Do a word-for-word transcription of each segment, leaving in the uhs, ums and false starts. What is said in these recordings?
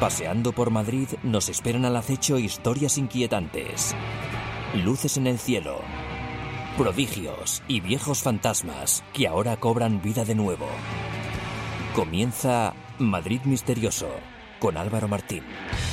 Paseando por Madrid nos esperan al acecho historias inquietantes, luces en el cielo, prodigios y viejos fantasmas que ahora cobran vida de nuevo. Comienza Madrid Misterioso con Álvaro Martín.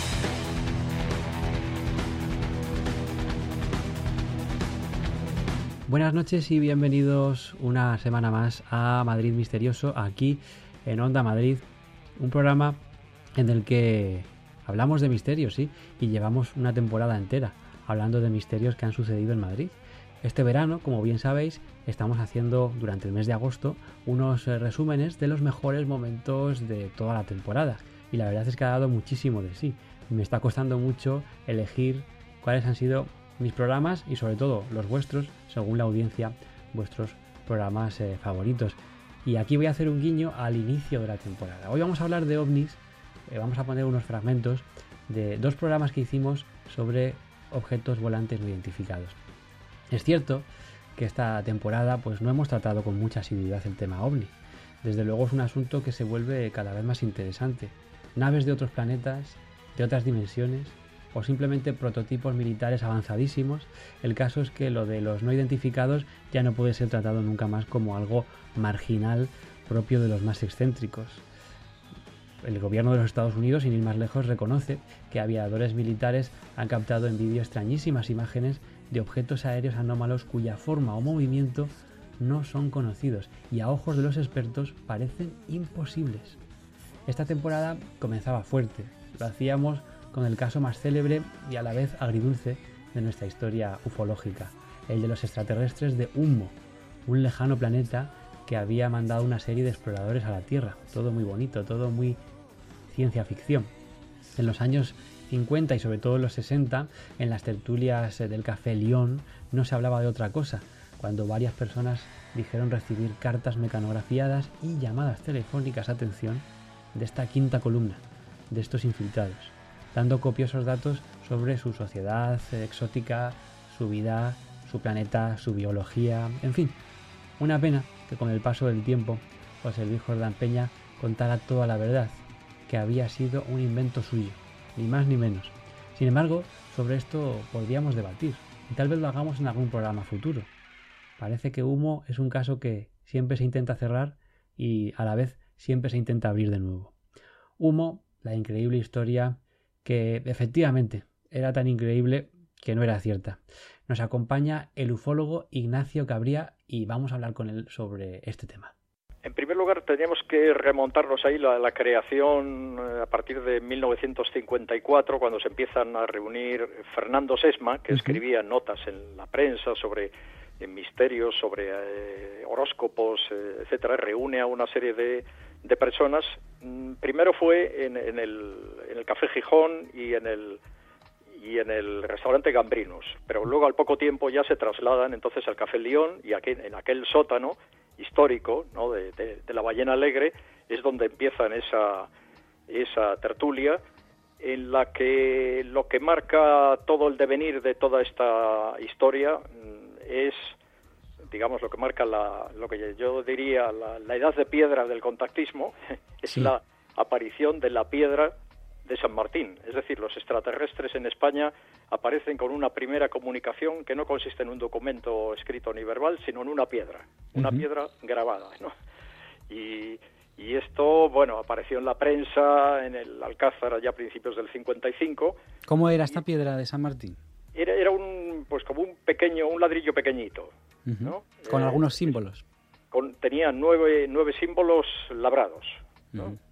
Buenas noches y bienvenidos una semana más a Madrid Misterioso, aquí en Onda Madrid, un programa en el que hablamos de misterios, sí, y llevamos una temporada entera hablando de misterios que han sucedido en Madrid. Este verano, como bien sabéis, estamos haciendo durante el mes de agosto unos resúmenes de los mejores momentos de toda la temporada, y la verdad es que ha dado muchísimo de sí. Me está costando mucho elegir cuáles han sido mis programas y sobre todo los vuestros, según la audiencia, vuestros programas eh, favoritos. Y aquí voy a hacer un guiño al inicio de la temporada. Hoy vamos a hablar de ovnis, eh, vamos a poner unos fragmentos de dos programas que hicimos sobre objetos volantes no identificados. Es cierto que esta temporada pues no hemos tratado con mucha asiduidad el tema ovni. Desde luego es un asunto que se vuelve cada vez más interesante. Naves de otros planetas, de otras dimensiones, o simplemente prototipos militares avanzadísimos. El caso es que lo de los no identificados ya no puede ser tratado nunca más como algo marginal propio de los más excéntricos. El gobierno de los Estados Unidos, sin ir más lejos, reconoce que aviadores militares han captado en vídeo extrañísimas imágenes de objetos aéreos anómalos cuya forma o movimiento no son conocidos y a ojos de los expertos parecen imposibles. Esta temporada comenzaba fuerte. Lo hacíamos con el caso más célebre y a la vez agridulce de nuestra historia ufológica, el de los extraterrestres de Ummo, un lejano planeta que había mandado una serie de exploradores a la Tierra. Todo muy bonito, todo muy ciencia ficción. En los años cincuenta y sobre todo en los sesenta, en las tertulias del Café Lión, no se hablaba de otra cosa, cuando varias personas dijeron recibir cartas mecanografiadas y llamadas telefónicas, atención, de esta quinta columna, de estos infiltrados, dando copiosos datos sobre su sociedad exótica, su vida, su planeta, su biología, en fin. Una pena que con el paso del tiempo José Luis Jordán Peña contara toda la verdad, que había sido un invento suyo, ni más ni menos. Sin embargo, sobre esto podríamos debatir, y tal vez lo hagamos en algún programa futuro. Parece que Ummo es un caso que siempre se intenta cerrar y a la vez siempre se intenta abrir de nuevo. Ummo, la increíble historia que efectivamente era tan increíble que no era cierta. Nos acompaña el ufólogo Ignacio Cabría y vamos a hablar con él sobre este tema. En primer lugar, teníamos que remontarnos ahí a la, la creación a partir de mil novecientos cincuenta y cuatro, cuando se empiezan a reunir Fernando Sesma, que uh-huh. escribía notas en la prensa sobre en misterios, sobre eh, horóscopos, eh, etcétera. Reúne a una serie de, de personas. Primero fue en, en, el, en el Café Gijón y en el y en el restaurante Gambrinos, pero luego al poco tiempo ya se trasladan entonces al Café Lión, y aquí en aquel sótano histórico, ¿no?, de, de, de la Ballena Alegre es donde empiezan esa esa tertulia en la que lo que marca todo el devenir de toda esta historia es, digamos, lo que marca la, lo que yo diría la, la edad de piedra del contactismo, es sí. la aparición de la piedra de San Martín. Es decir, los extraterrestres en España aparecen con una primera comunicación que no consiste en un documento escrito ni verbal, sino en una piedra, una uh-huh. piedra grabada, ¿no? Y, y esto, bueno, apareció en la prensa, en el Alcázar, ya a principios del cincuenta y cinco. ¿Cómo era esta piedra de San Martín? Era, era un, pues como un pequeño, un ladrillo pequeñito, uh-huh. ¿no? Con eh, algunos símbolos. Con, tenía nueve, nueve símbolos labrados, ¿no? Uh-huh.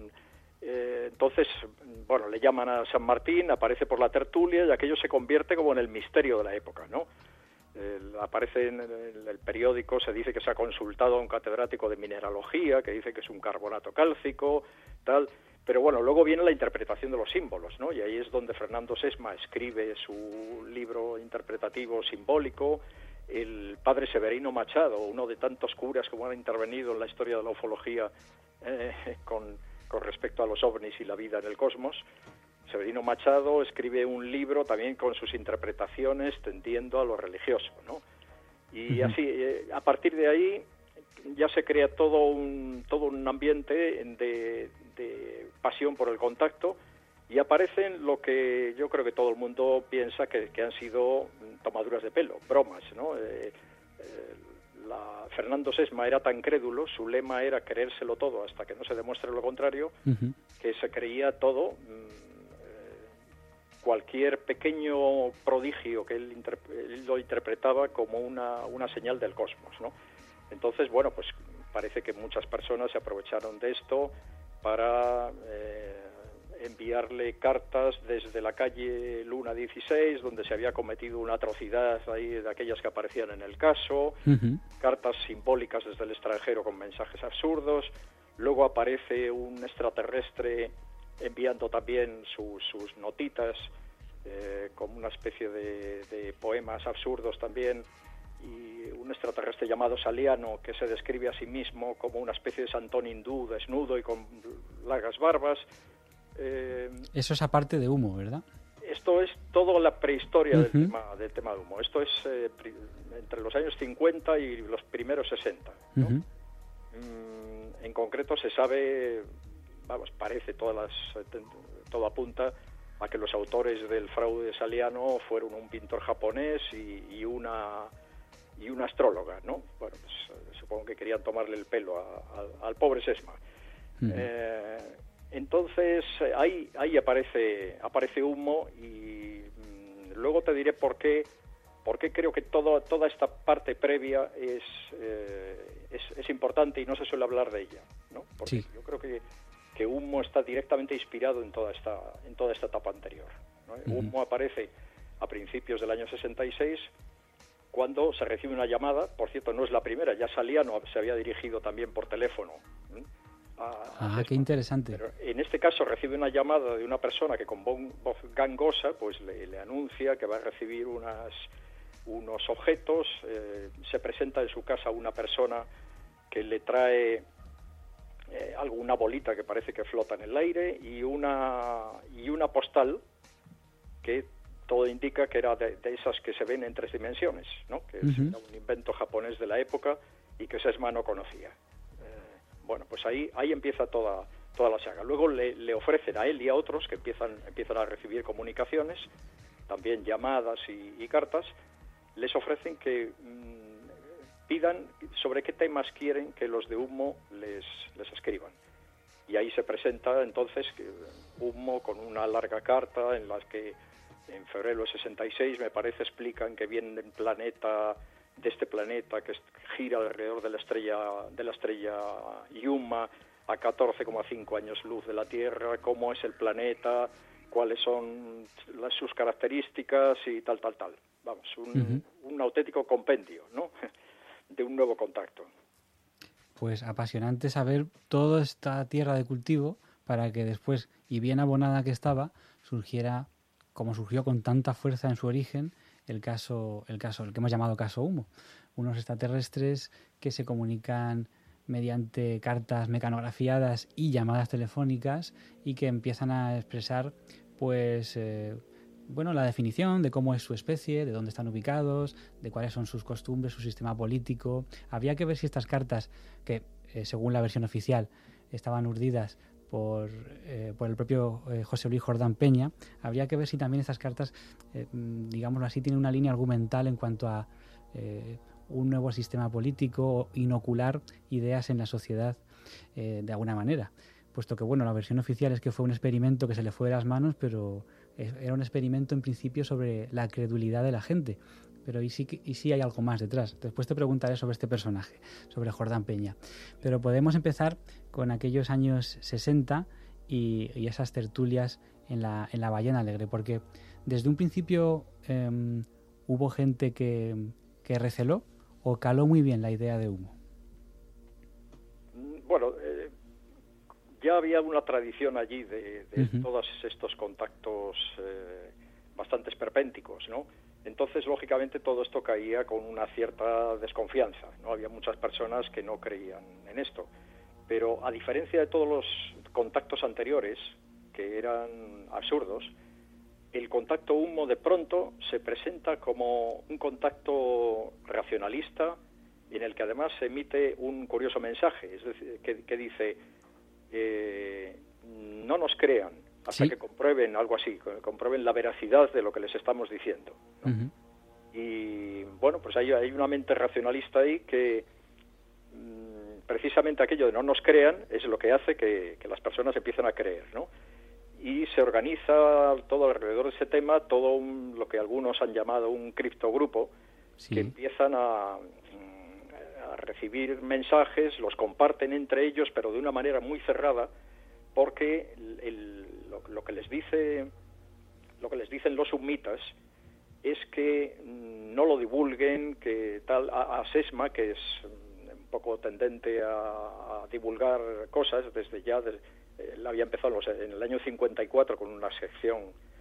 Eh, entonces, bueno, le llaman a San Martín, aparece por la tertulia y aquello se convierte como en el misterio de la época, ¿no? Eh, aparece en el, en el periódico, se dice que se ha consultado a un catedrático de mineralogía, que dice que es un carbonato cálcico, tal, pero bueno, luego viene la interpretación de los símbolos, ¿no? Y ahí es donde Fernando Sesma escribe su libro interpretativo simbólico. El padre Severino Machado, uno de tantos curas que han intervenido en la historia de la ufología eh, con... con respecto a los ovnis y la vida en el cosmos, Severino Machado escribe un libro también con sus interpretaciones tendiendo a lo religioso, ¿no? Y uh-huh. así, eh, a partir de ahí ya se crea todo un todo un ambiente de, de pasión por el contacto, y aparecen lo que yo creo que todo el mundo piensa que, que han sido tomaduras de pelo, bromas, ¿no? Eh, eh, la, Fernando Sesma era tan crédulo, su lema era creérselo todo hasta que no se demuestre lo contrario, uh-huh. que se creía todo, eh, cualquier pequeño prodigio que él, interp- él lo interpretaba como una, una señal del cosmos, ¿no? Entonces, bueno, pues parece que muchas personas se aprovecharon de esto para eh, enviarle cartas desde la calle Luna dieciséis, donde se había cometido una atrocidad ahí de aquellas que aparecían en el caso, uh-huh. cartas simbólicas desde el extranjero con mensajes absurdos. Luego aparece un extraterrestre enviando también su, sus notitas, eh, como una especie de, de poemas absurdos también, y un extraterrestre llamado Saliano, que se describe a sí mismo como una especie de santón hindú, desnudo y con largas barbas. Eh, Eso es aparte de Humo, ¿verdad? Esto es toda la prehistoria uh-huh. del tema del tema de Humo. Esto es eh, pri- entre los años cincuenta y los primeros sesenta, ¿no? Uh-huh. Mm, en concreto se sabe, vamos, parece, todas las, todo apunta a que los autores del fraude de Saliano fueron un pintor japonés y, y una y una astróloga, ¿no? Bueno, pues supongo que querían tomarle el pelo a, a, al pobre Sesma. Uh-huh. Eh, Entonces ahí ahí aparece aparece Humo y mmm, luego te diré por qué por qué creo que todo, toda esta parte previa es, eh, es es importante y no se suele hablar de ella, ¿no? Porque sí. yo creo que, que Humo está directamente inspirado en toda esta en toda esta etapa anterior, ¿no? Uh-huh. Humo aparece a principios del año sesenta y seis, cuando se recibe una llamada. Por cierto, no es la primera, ya Saliano se había dirigido también por teléfono, ¿eh? A, ah, qué interesante. Pero en este caso recibe una llamada de una persona que con voz gangosa pues le, le anuncia que va a recibir unas, unos objetos. Eh, se presenta en su casa una persona que le trae eh, alguna bolita que parece que flota en el aire y una y una postal que todo indica que era de, de esas que se ven en tres dimensiones, ¿no? Que uh-huh. es un invento japonés de la época y que Sesma no conocía. Bueno, pues ahí ahí empieza toda toda la saga. Luego le, le ofrecen a él y a otros que empiezan empiezan a recibir comunicaciones, también llamadas y, y cartas. Les ofrecen que mmm, pidan sobre qué temas quieren que los de Humo les les escriban. Y ahí se presenta entonces Humo con una larga carta en la que en febrero del sesenta y seis, me parece, explican que viene un planeta de este planeta que gira alrededor de la estrella de la estrella Yuma a catorce coma cinco años luz de la Tierra, cómo es el planeta, cuáles son las, sus características y tal, tal, tal. Vamos, un, uh-huh. un auténtico compendio, ¿no? De un nuevo contacto. Pues apasionante saber toda esta tierra de cultivo para que después, y bien abonada que estaba, surgiera, como surgió con tanta fuerza en su origen, el caso, el caso, el que hemos llamado caso Humo. Unos extraterrestres que se comunican mediante cartas mecanografiadas y llamadas telefónicas y que empiezan a expresar, pues, eh, bueno, la definición de cómo es su especie, de dónde están ubicados, de cuáles son sus costumbres, su sistema político. Habría que ver si estas cartas, que eh, según la versión oficial estaban urdidas por, eh, por el propio eh, José Luis Jordán Peña, habría que ver si también estas cartas, eh, digámoslo así, tienen una línea argumental en cuanto a eh, un nuevo sistema político, inocular ideas en la sociedad eh, de alguna manera. Puesto que, bueno, la versión oficial es que fue un experimento que se le fue de las manos, pero era un experimento en principio sobre la credulidad de la gente. Pero y sí, y sí hay algo más detrás. Después te preguntaré sobre este personaje, sobre Jordán Peña. Pero podemos empezar con aquellos años sesenta y, y esas tertulias en la, en la Ballena Alegre, porque desde un principio eh, hubo gente que, que receló o caló muy bien la idea de Humo. Bueno, eh, ya había una tradición allí de, de uh-huh. todos estos contactos eh, bastante esperpénticos, ¿no? Entonces, lógicamente, todo esto caía con una cierta desconfianza, ¿no? Había muchas personas que no creían en esto. Pero, a diferencia de todos los contactos anteriores, que eran absurdos, el contacto Humo de pronto se presenta como un contacto racionalista en el que además se emite un curioso mensaje, es decir, que, que dice, eh, no nos crean, hasta sí. que comprueben algo así, que comprueben la veracidad de lo que les estamos diciendo, ¿no? Uh-huh. Y bueno, pues hay, hay una mente racionalista ahí que mmm, precisamente aquello de no nos crean es lo que hace que, que las personas empiecen a creer, ¿no? Y se organiza todo alrededor de ese tema, todo un, lo que algunos han llamado un criptogrupo, sí. que empiezan a, a recibir mensajes, los comparten entre ellos, pero de una manera muy cerrada, porque el, el, lo, lo que les dice, lo que les dicen los sumitas es que no lo divulguen, que tal, a, a SESMA, que es un poco tendente a, a divulgar cosas desde ya, de, él había empezado en, los, en el año cincuenta y cuatro con una sección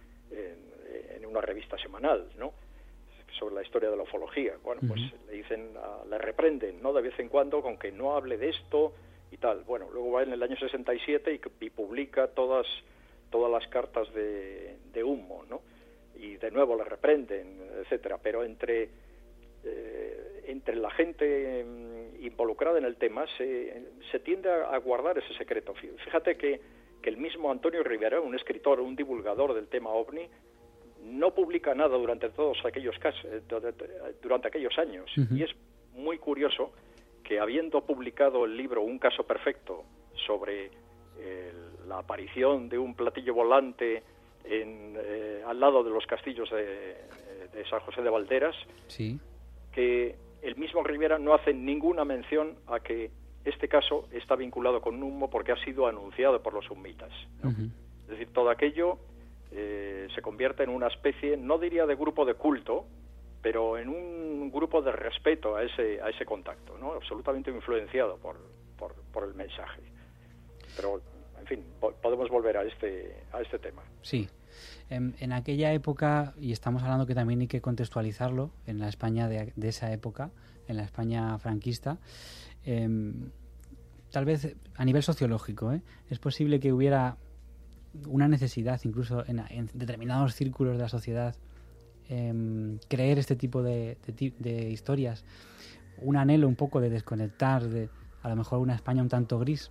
en, en una revista semanal, ¿no?, sobre la historia de la ufología. Bueno, pues uh-huh. le dicen, uh, le reprenden, ¿no?, de vez en cuando con que no hable de esto y tal. Bueno, luego va en el año sesenta y siete y, y publica todas todas las cartas de, de humo, ¿no?, y de nuevo le reprenden, etcétera. Pero entre eh, entre la gente involucrada en el tema se, se tiende a, a guardar ese secreto. Fíjate que, que el mismo Antonio Rivera, un escritor, un divulgador del tema OVNI, no publica nada durante todos aquellos casos, durante aquellos años. Uh-huh. Y es muy curioso que, habiendo publicado el libro Un caso perfecto sobre eh, la aparición de un platillo volante en, eh, al lado de los castillos de, de San José de Valderas, sí. que el mismo Rivera no hace ninguna mención a que este caso está vinculado con humo porque ha sido anunciado por los sumitas, ¿no? Uh-huh. Es decir, todo aquello eh, se convierte en una especie, no diría de grupo de culto, pero en un grupo de respeto a ese a ese contacto, ¿no?, absolutamente influenciado por, por, por el mensaje. Pero, en fin, po- podemos volver a este a este tema. Sí. En, en aquella época, y estamos hablando que también hay que contextualizarlo, en la España de, de esa época, en la España franquista, eh, tal vez a nivel sociológico, ¿eh? es posible que hubiera una necesidad, incluso en, en determinados círculos de la sociedad, eh, creer este tipo de, de, de historias, un anhelo un poco de desconectar de a lo mejor una España un tanto gris.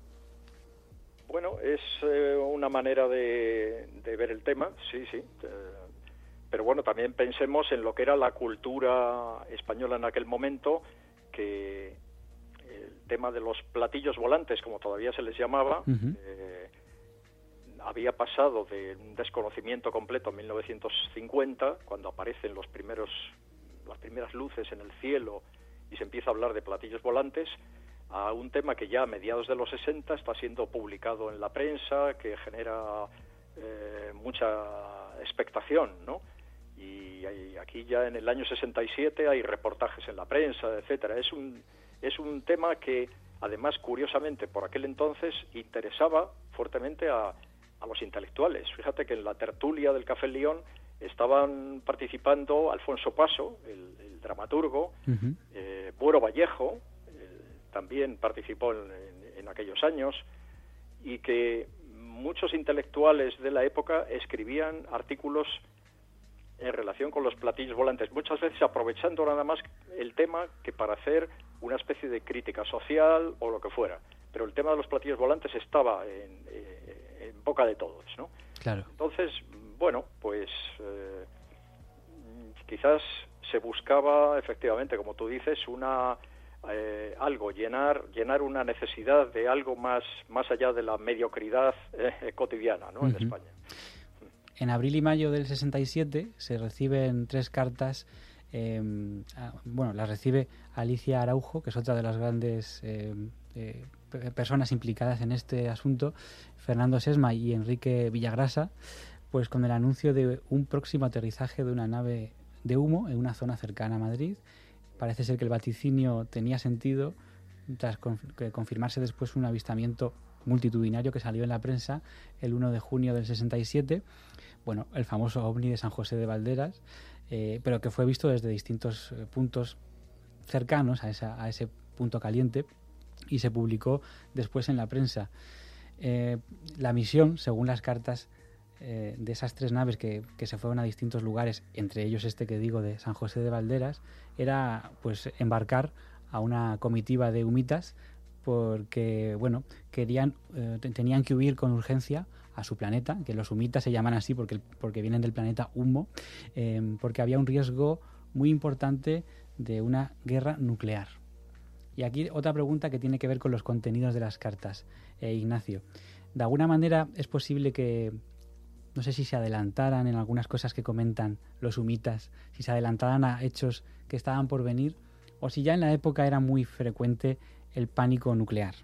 Bueno, es eh, una manera de, de ver el tema, sí, sí. Eh, pero bueno, también pensemos en lo que era la cultura española en aquel momento, que el tema de los platillos volantes, como todavía se les llamaba, uh-huh. eh, había pasado de un desconocimiento completo en mil novecientos cincuenta, cuando aparecen los primeros, las primeras luces en el cielo y se empieza a hablar de platillos volantes, a un tema que ya a mediados de los sesenta está siendo publicado en la prensa, que genera eh, mucha expectación, ¿no? Y hay, aquí ya en el año sesenta y siete hay reportajes en la prensa, etcétera. Es un es un tema que, además, curiosamente, por aquel entonces interesaba fuertemente a, a los intelectuales. Fíjate que en la tertulia del Café León estaban participando Alfonso Paso, el, el dramaturgo, uh-huh. eh, Buero Vallejo, también participó en, en, en aquellos años, y que muchos intelectuales de la época escribían artículos en relación con los platillos volantes, muchas veces aprovechando nada más el tema que para hacer una especie de crítica social o lo que fuera. Pero el tema de los platillos volantes estaba en, en, en boca de todos, ¿no? Claro. Entonces, bueno, pues eh, quizás se buscaba, efectivamente, como tú dices, una... Eh, algo, llenar llenar una necesidad de algo más más allá de la mediocridad eh, cotidiana, ¿no? Uh-huh. En España. En abril y mayo del sesenta y siete se reciben tres cartas, eh, a, bueno, las recibe Alicia Araujo, que es otra de las grandes eh, eh, personas implicadas en este asunto, Fernando Sesma y Enrique Villagrasa, pues con el anuncio de un próximo aterrizaje de una nave de humo en una zona cercana a Madrid. Parece ser que el vaticinio tenía sentido tras confirmarse después un avistamiento multitudinario que salió en la prensa el uno de junio del sesenta y siete, bueno, el famoso ovni de San José de Valderas, eh, pero que fue visto desde distintos eh, puntos cercanos a, esa, a ese punto caliente y se publicó después en la prensa. Eh, la misión, según las cartas eh, de esas tres naves que, que se fueron a distintos lugares, entre ellos este que digo de San José de Valderas, era pues embarcar a una comitiva de humitas porque bueno querían eh, tenían que huir con urgencia a su planeta, que los humitas se llaman así porque, porque vienen del planeta Humo, eh, porque había un riesgo muy importante de una guerra nuclear. Y aquí otra pregunta que tiene que ver con los contenidos de las cartas. Eh, Ignacio, ¿de alguna manera es posible que, no sé si se adelantaran en algunas cosas que comentan los humitas, si se adelantaran a hechos que estaban por venir, o si ya en la época era muy frecuente el pánico nuclear?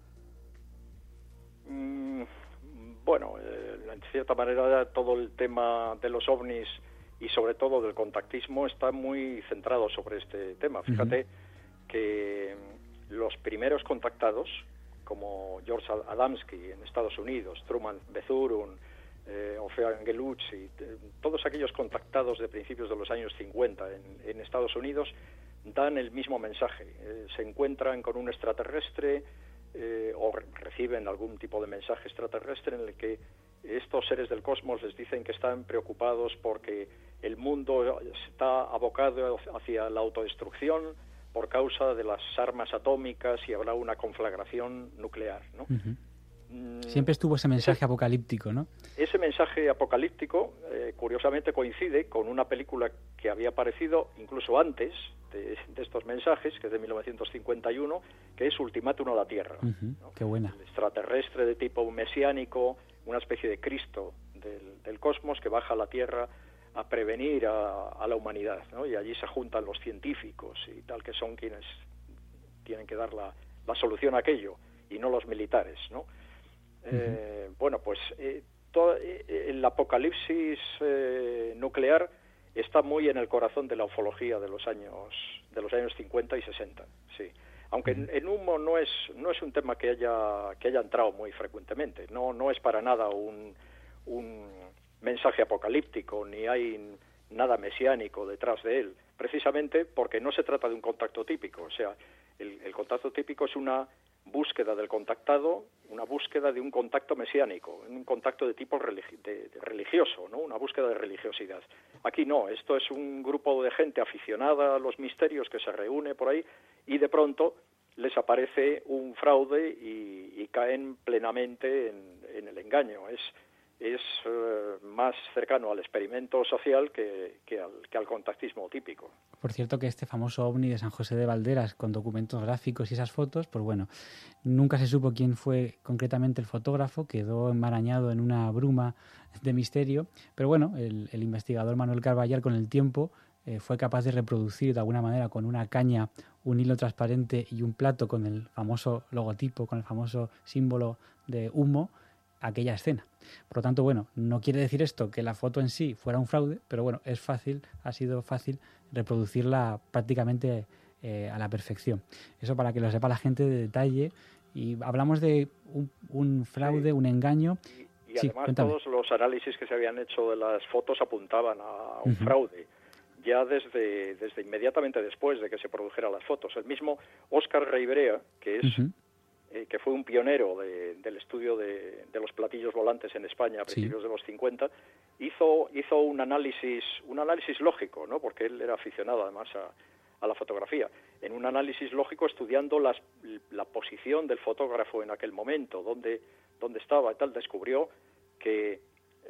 Mm, bueno, eh, en cierta manera todo el tema de los ovnis y sobre todo del contactismo está muy centrado sobre este tema. Fíjate uh-huh. que los primeros contactados, como George Adamski en Estados Unidos, Truman Bethurun, eh, Orfeo Angelucci, eh, todos aquellos contactados de principios de los años cincuenta en, en Estados Unidos dan el mismo mensaje. Eh, se encuentran con un extraterrestre eh, o re- reciben algún tipo de mensaje extraterrestre en el que estos seres del cosmos les dicen que están preocupados porque el mundo está abocado hacia la autodestrucción por causa de las armas atómicas y habrá una conflagración nuclear, ¿no? Uh-huh. Siempre estuvo ese mensaje ese, apocalíptico, ¿no? Ese mensaje apocalíptico, eh, curiosamente, coincide con una película que había aparecido incluso antes de, de estos mensajes, que es de mil novecientos cincuenta y uno, que es Ultimátum a la Tierra. Uh-huh. ¿No? Qué buena. El extraterrestre de tipo mesiánico, una especie de Cristo del, del cosmos que baja a la Tierra a prevenir a, a la humanidad, ¿no? Y allí se juntan los científicos y tal, que son quienes tienen que dar la, la solución a aquello, y no los militares, ¿no? Uh-huh. Eh, bueno, pues eh, todo, eh, el apocalipsis eh, nuclear está muy en el corazón de la ufología de los años de los años cincuenta y sesenta, sí. Aunque uh-huh. en, en humo no es no es un tema que haya que haya entrado muy frecuentemente, no no es para nada un un mensaje apocalíptico, ni hay nada mesiánico detrás de él, precisamente porque no se trata de un contacto típico. O sea, el, el contacto típico es una búsqueda del contactado, una búsqueda de un contacto mesiánico, un contacto de tipo religi- de, de religioso, ¿no? Una búsqueda de religiosidad. Aquí no, esto es un grupo de gente aficionada a los misterios que se reúne por ahí y de pronto les aparece un fraude y, y caen plenamente en, en el engaño. Es es eh, más cercano al experimento social que, que, al, que al contactismo típico. Por cierto que este famoso ovni de San José de Valderas con documentos gráficos y esas fotos, pues bueno, nunca se supo quién fue concretamente el fotógrafo, quedó enmarañado en una bruma de misterio, pero bueno, el, el investigador Manuel Carballar con el tiempo eh, fue capaz de reproducir de alguna manera con una caña, un hilo transparente y un plato con el famoso logotipo, con el famoso símbolo de humo, aquella escena. Por lo tanto, bueno, no quiere decir esto que la foto en sí fuera un fraude, pero bueno, es fácil, ha sido fácil reproducirla prácticamente eh, a la perfección. Eso para que lo sepa la gente de detalle. Y hablamos de un, un fraude, sí. un engaño. Y, y sí, además cuéntame. Todos los análisis que se habían hecho de las fotos apuntaban a un uh-huh. fraude, ya desde, desde inmediatamente después de que se produjeran las fotos. El mismo Óscar Reibrea, que es... Uh-huh. Eh, que fue un pionero de, del estudio de, de los platillos volantes en España a principios sí. de los cincuenta, hizo hizo un análisis un análisis lógico, ¿no? Porque él era aficionado además a, a la fotografía, en un análisis lógico estudiando las, la posición del fotógrafo en aquel momento, dónde, dónde estaba y tal, descubrió que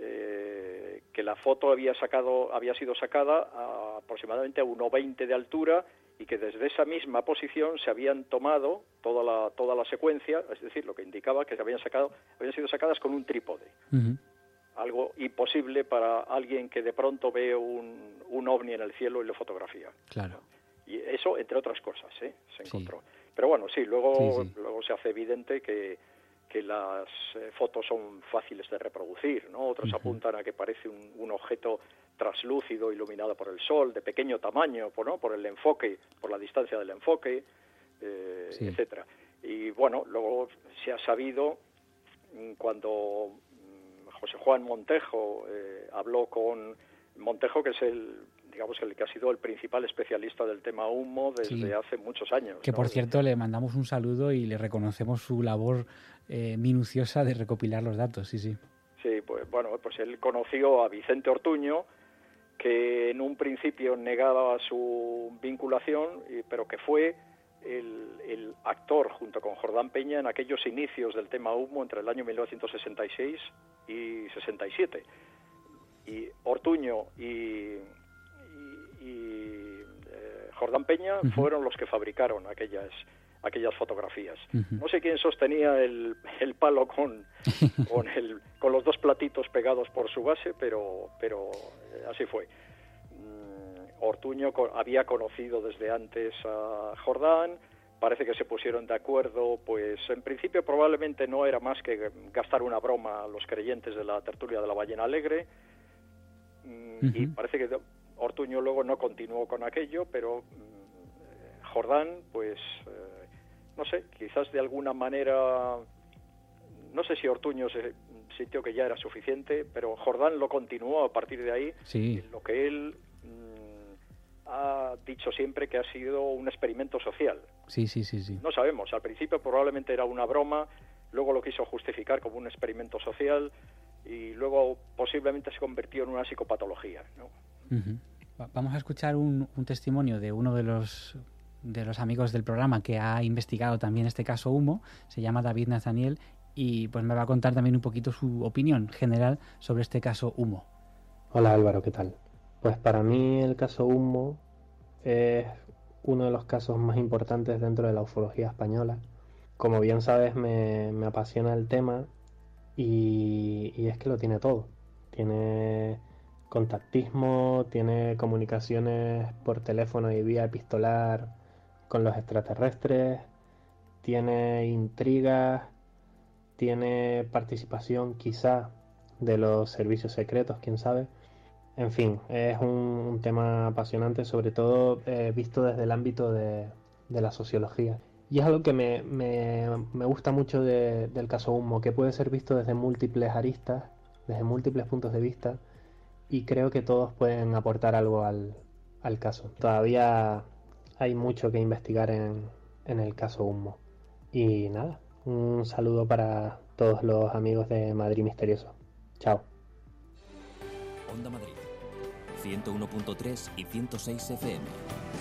eh, que la foto había sacado había sido sacada a aproximadamente a uno veinte de altura y que desde esa misma posición se habían tomado toda la toda la secuencia, es decir, lo que indicaba que se habían sacado habían sido sacadas con un trípode. Uh-huh. Algo imposible para alguien que de pronto ve un, un ovni en el cielo y lo fotografía. Claro. Y eso, entre otras cosas, ¿eh? se encontró. Sí. Pero bueno, sí, luego, sí, sí. luego se hace evidente que, que las eh, fotos son fáciles de reproducir, ¿no? Otros uh-huh. apuntan a que parece un, un objeto traslúcido, iluminado por el sol, de pequeño tamaño, ¿no? Por el enfoque, por la distancia del enfoque, eh, sí. etcétera. Y bueno, luego se ha sabido, cuando José Juan Montejo eh, habló con Montejo, que es el, digamos, el que ha sido el principal especialista del tema humo desde sí. hace muchos años. Que, ¿no? por cierto, le mandamos un saludo y le reconocemos su labor eh, minuciosa de recopilar los datos, sí, sí. Sí, pues bueno, pues él conoció a Vicente Ortuño, que en un principio negaba su vinculación, pero que fue el, el actor junto con Jordán Peña en aquellos inicios del tema humo entre el año mil novecientos sesenta y seis y sesenta y siete. Y Ortuño y, y, y eh, Jordán Peña uh-huh. fueron los que fabricaron aquellas aquellas fotografías. Uh-huh. No sé quién sostenía el, el palo con con, el, con los dos platitos pegados por su base, pero pero eh, así fue. Mm, Ortuño co- había conocido desde antes a Jordán, parece que se pusieron de acuerdo, pues en principio probablemente no era más que gastar una broma a los creyentes de la tertulia de la Ballena Alegre, mm, uh-huh. y parece que Ortuño luego no continuó con aquello, pero mm, Jordán, pues... Eh, no sé, quizás de alguna manera, no sé si Ortuño se sintió que ya era suficiente, pero Jordán lo continuó a partir de ahí, sí. en lo que él mmm, ha dicho siempre que ha sido un experimento social. Sí, sí, sí, sí. No sabemos, al principio probablemente era una broma, luego lo quiso justificar como un experimento social y luego posiblemente se convirtió en una psicopatología, ¿no? Uh-huh. Vamos a escuchar un, un testimonio de uno de los... de los amigos del programa que ha investigado también este caso Humo, se llama David Nathaniel, y pues me va a contar también un poquito su opinión general sobre este caso Humo. Hola Álvaro, ¿qué tal? Pues para mí el caso Humo es uno de los casos más importantes dentro de la ufología española. Como bien sabes, me, me apasiona el tema y, y es que lo tiene todo. Tiene contactismo, tiene comunicaciones por teléfono y vía epistolar con los extraterrestres, tiene intrigas, tiene participación quizá de los servicios secretos, quién sabe. En fin, es un, un tema apasionante, sobre todo eh, visto desde el ámbito de, de la sociología. Y es algo que me, me, me gusta mucho de, del caso Humo, que puede ser visto desde múltiples aristas, desde múltiples puntos de vista, y creo que todos pueden aportar algo al, al caso. Todavía hay mucho que investigar en, en el caso Humo. Y nada, un saludo para todos los amigos de Madrid Misterioso. Chao. Onda Madrid, ciento uno punto tres y ciento seis F M.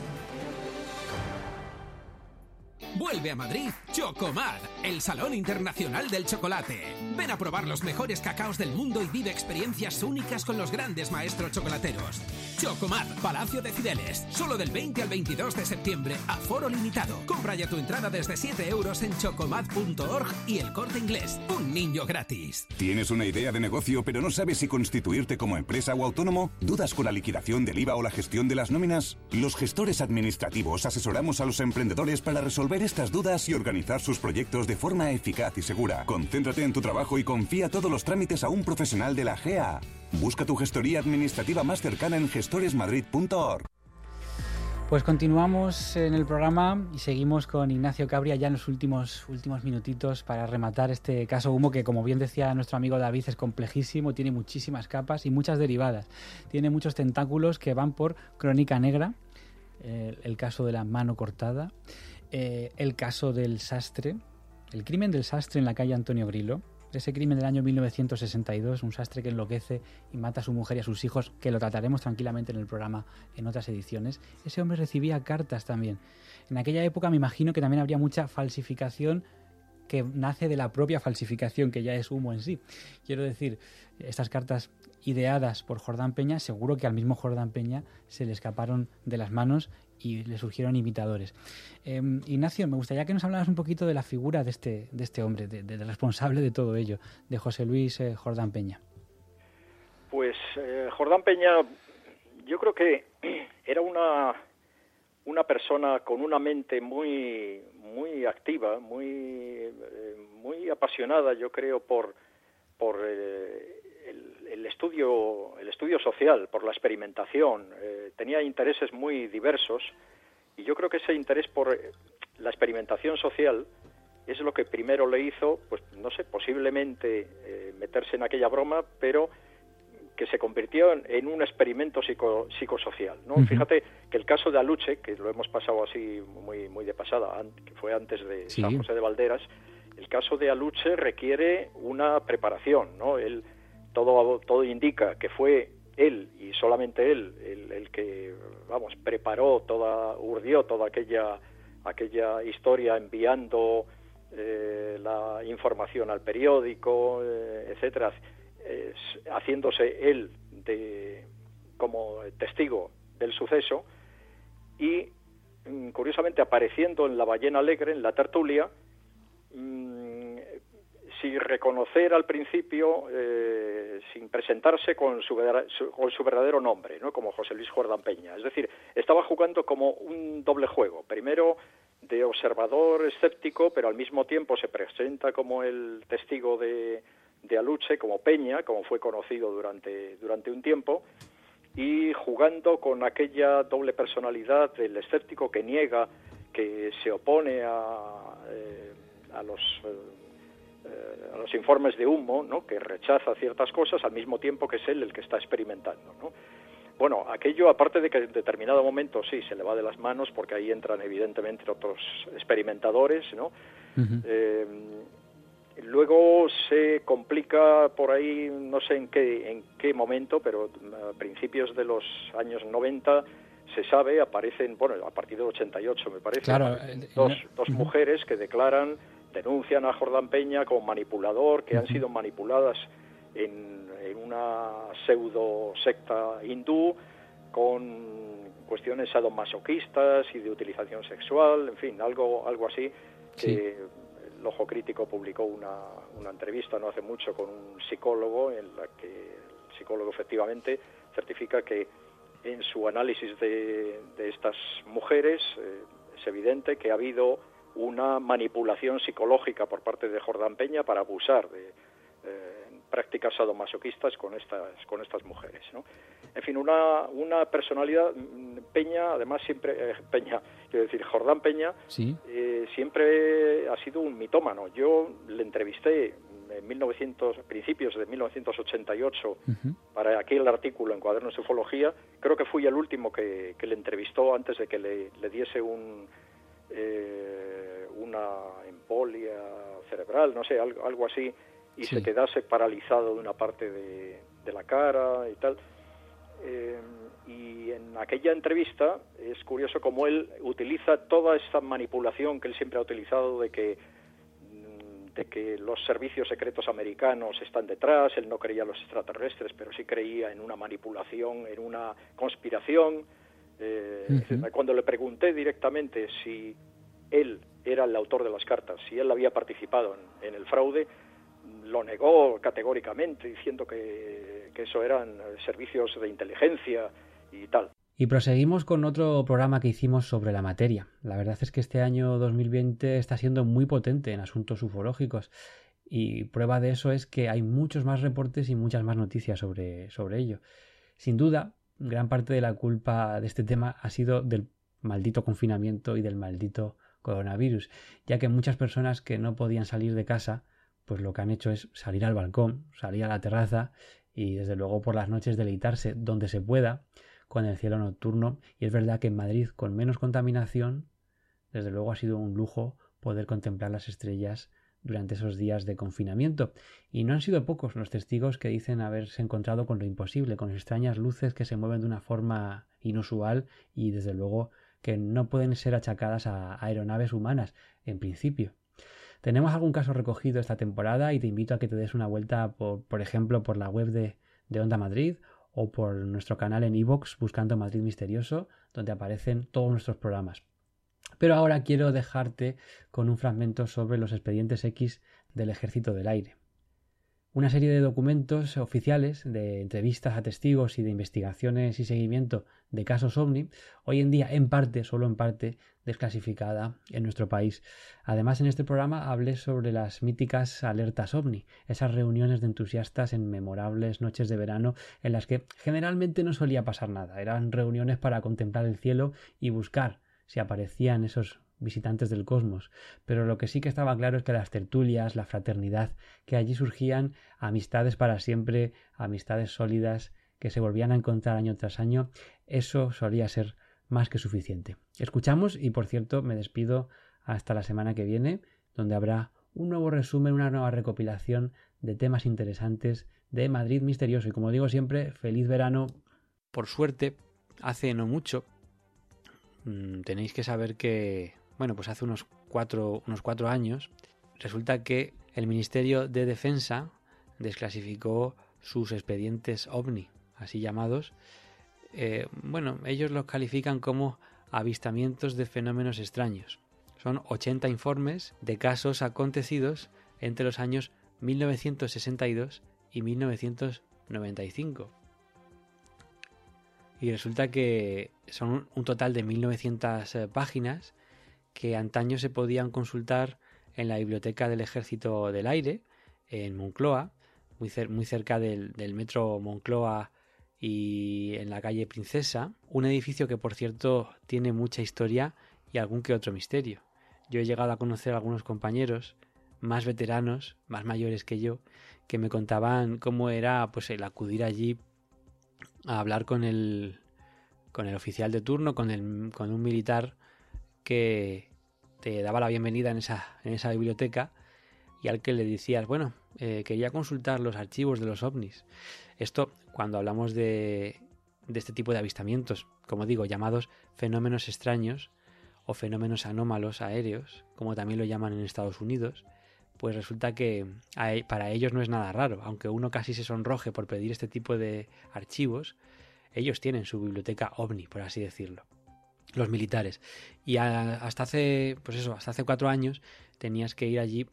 Vuelve a Madrid Chocomad, el Salón Internacional del Chocolate. Ven a probar los mejores cacaos del mundo y vive experiencias únicas con los grandes maestros chocolateros. Chocomad, Palacio de Cibeles, solo del veinte al veintidós de septiembre, aforo limitado. Compra ya tu entrada desde siete euros en chocomad punto org y El Corte Inglés. Un niño gratis. ¿Tienes una idea de negocio pero no sabes si constituirte como empresa o autónomo? ¿Dudas con la liquidación del I V A o la gestión de las nóminas? Los gestores administrativos asesoramos a los emprendedores para resolver estas dudas y organizar sus proyectos de forma eficaz y segura. Concéntrate en tu trabajo y confía todos los trámites a un profesional de la G A. Busca tu gestoría administrativa más cercana en gestores madrid punto org. Pues continuamos en el programa y seguimos con Ignacio Cabria ya en los últimos, últimos minutitos para rematar este caso Humo que, como bien decía nuestro amigo David, es complejísimo, tiene muchísimas capas y muchas derivadas. Tiene muchos tentáculos que van por Crónica Negra, eh, el caso de la mano cortada, eh, el caso del sastre, el crimen del sastre en la calle Antonio Grilo, ese crimen del año mil novecientos sesenta y dos, un sastre que enloquece y mata a su mujer y a sus hijos, que lo trataremos tranquilamente en el programa en otras ediciones. Ese hombre recibía cartas también. En aquella época me imagino que también habría mucha falsificación que nace de la propia falsificación, que ya es humo en sí. Quiero decir, estas cartas ideadas por Jordán Peña, seguro que al mismo Jordán Peña se le escaparon de las manos y le surgieron imitadores. Eh, Ignacio, me gustaría que nos hablaras un poquito de la figura de este, de este hombre, de, de, de responsable de todo ello, de José Luis eh, Jordán Peña. Pues eh, Jordán Peña, yo creo que era una, una persona con una mente muy, muy activa, muy, eh, muy apasionada, yo creo, por, por eh, el, el estudio, el estudio social, por la experimentación. Eh, tenía intereses muy diversos y yo creo que ese interés por la experimentación social es lo que primero le hizo, pues no sé, posiblemente eh, meterse en aquella broma, pero que se convirtió en, en un experimento psico, psicosocial, ¿no? Uh-huh. Fíjate que el caso de Aluche, que lo hemos pasado así muy muy de pasada, que fue antes de sí. San José de Valderas, el caso de Aluche requiere una preparación, ¿no? Él, todo, todo indica que fue él y solamente él el, el que, vamos, preparó toda, urdió toda aquella, aquella historia enviando eh, la información al periódico, eh, etcétera. eh, haciéndose él de, como testigo del suceso y, curiosamente, apareciendo en La Ballena Alegre, en la tertulia, mmm, sin reconocer al principio, eh, sin presentarse con su, su, con su verdadero nombre, ¿no? Como José Luis Jordán Peña. Es decir, estaba jugando como un doble juego. Primero, de observador escéptico, pero al mismo tiempo se presenta como el testigo de, de Aluche, como Peña, como fue conocido durante, durante un tiempo, y jugando con aquella doble personalidad del escéptico que niega, que se opone a, eh, a los... Eh, a los informes de humo, ¿no? Que rechaza ciertas cosas, al mismo tiempo que es él el que está experimentando, ¿no? Bueno, aquello, aparte de que en determinado momento sí se le va de las manos, porque ahí entran evidentemente otros experimentadores, ¿no? Uh-huh. Eh, luego se complica por ahí, no sé en qué en qué momento, pero a principios de los años noventa se sabe, aparecen, bueno, a partir del ochenta y ocho me parece, claro, dos, dos uh-huh. mujeres que declaran, denuncian a Jordán Peña como manipulador, que uh-huh. han sido manipuladas en, en una pseudo secta hindú con cuestiones sadomasoquistas y de utilización sexual, en fin, algo algo así, que sí. El Ojo Crítico publicó una, una entrevista no hace mucho con un psicólogo en la que el psicólogo efectivamente certifica que en su análisis de, de estas mujeres eh, es evidente que ha habido una manipulación psicológica por parte de Jordán Peña para abusar de eh, prácticas sadomasoquistas con estas con estas mujeres, ¿no? En fin, una una personalidad, Peña, además siempre eh, Peña, quiero decir Jordán Peña, ¿sí? eh, siempre ha sido un mitómano. Yo le entrevisté en mil novecientos principios de mil novecientos ochenta y ocho uh-huh. para aquel artículo en Cuadernos de Ufología. Creo que fui el último que, que le entrevistó antes de que le, le diese un Eh, una embolia cerebral, no sé, algo, algo así, y sí. se quedase paralizado de una parte de, de la cara y tal. Eh, y en aquella entrevista es curioso cómo él utiliza toda esta manipulación que él siempre ha utilizado de que, de que los servicios secretos americanos están detrás. Él no creía en los extraterrestres, pero sí creía en una manipulación, en una conspiración. Eh, uh-huh. Cuando le pregunté directamente si él era el autor de las cartas, si él había participado en, en el fraude, lo negó categóricamente, diciendo que, que eso eran servicios de inteligencia y tal. Y proseguimos con otro programa que hicimos sobre la materia. La verdad es que este año dos mil veinte está siendo muy potente en asuntos ufológicos, y prueba de eso es que hay muchos más reportes y muchas más noticias sobre, sobre ello. Sin duda, gran parte de la culpa de este tema ha sido del maldito confinamiento y del maldito coronavirus, ya que muchas personas que no podían salir de casa, pues lo que han hecho es salir al balcón, salir a la terraza y desde luego por las noches deleitarse donde se pueda con el cielo nocturno. Y es verdad que en Madrid, con menos contaminación, desde luego ha sido un lujo poder contemplar las estrellas durante esos días de confinamiento. Y no han sido pocos los testigos que dicen haberse encontrado con lo imposible, con extrañas luces que se mueven de una forma inusual y desde luego que no pueden ser achacadas a aeronaves humanas en principio. Tenemos algún caso recogido esta temporada y te invito a que te des una vuelta por, por ejemplo, por la web de, de Onda Madrid o por nuestro canal en iVoox buscando Madrid Misterioso, donde aparecen todos nuestros programas. Pero ahora quiero dejarte con un fragmento sobre los expedientes X del Ejército del Aire. Una serie de documentos oficiales, de entrevistas a testigos y de investigaciones y seguimiento de casos OVNI, hoy en día en parte, solo en parte, desclasificada en nuestro país. Además, en este programa hablé sobre las míticas alertas OVNI, esas reuniones de entusiastas en memorables noches de verano en las que generalmente no solía pasar nada. Eran reuniones para contemplar el cielo y buscar si aparecían esos visitantes del cosmos, pero lo que sí que estaba claro es que las tertulias, la fraternidad, que allí surgían, amistades para siempre, amistades sólidas que se volvían a encontrar año tras año, eso solía ser más que suficiente. Escuchamos y, por cierto, me despido hasta la semana que viene, donde habrá un nuevo resumen, una nueva recopilación de temas interesantes de Madrid Misterioso. Y como digo siempre, feliz verano. Por suerte, hace no mucho, tenéis que saber que Bueno, pues hace unos cuatro, unos cuatro años resulta que el Ministerio de Defensa desclasificó sus expedientes OVNI, así llamados. Eh, bueno, ellos los califican como avistamientos de fenómenos extraños. Son ochenta informes de casos acontecidos entre los años mil novecientos sesenta y dos y mil novecientos noventa y cinco. Y resulta que son un total de mil novecientas páginas que antaño se podían consultar en la Biblioteca del Ejército del Aire, en Moncloa, muy, cer- muy cerca del, del metro Moncloa y en la calle Princesa, un edificio que por cierto tiene mucha historia y algún que otro misterio. Yo he llegado a conocer a algunos compañeros más veteranos, más mayores que yo, que me contaban cómo era pues el acudir allí a hablar con el con el oficial de turno, con el con un militar que te daba la bienvenida en esa en esa biblioteca y al que le decías, bueno, eh, quería consultar los archivos de los ovnis. Esto cuando hablamos de de este tipo de avistamientos, como digo, llamados fenómenos extraños o fenómenos anómalos aéreos, como también lo llaman en Estados Unidos, pues resulta que para ellos no es nada raro, aunque uno casi se sonroje por pedir este tipo de archivos, ellos tienen su biblioteca OVNI, por así decirlo, los militares. Y a, hasta hace, pues eso, hasta hace cuatro años tenías que ir allí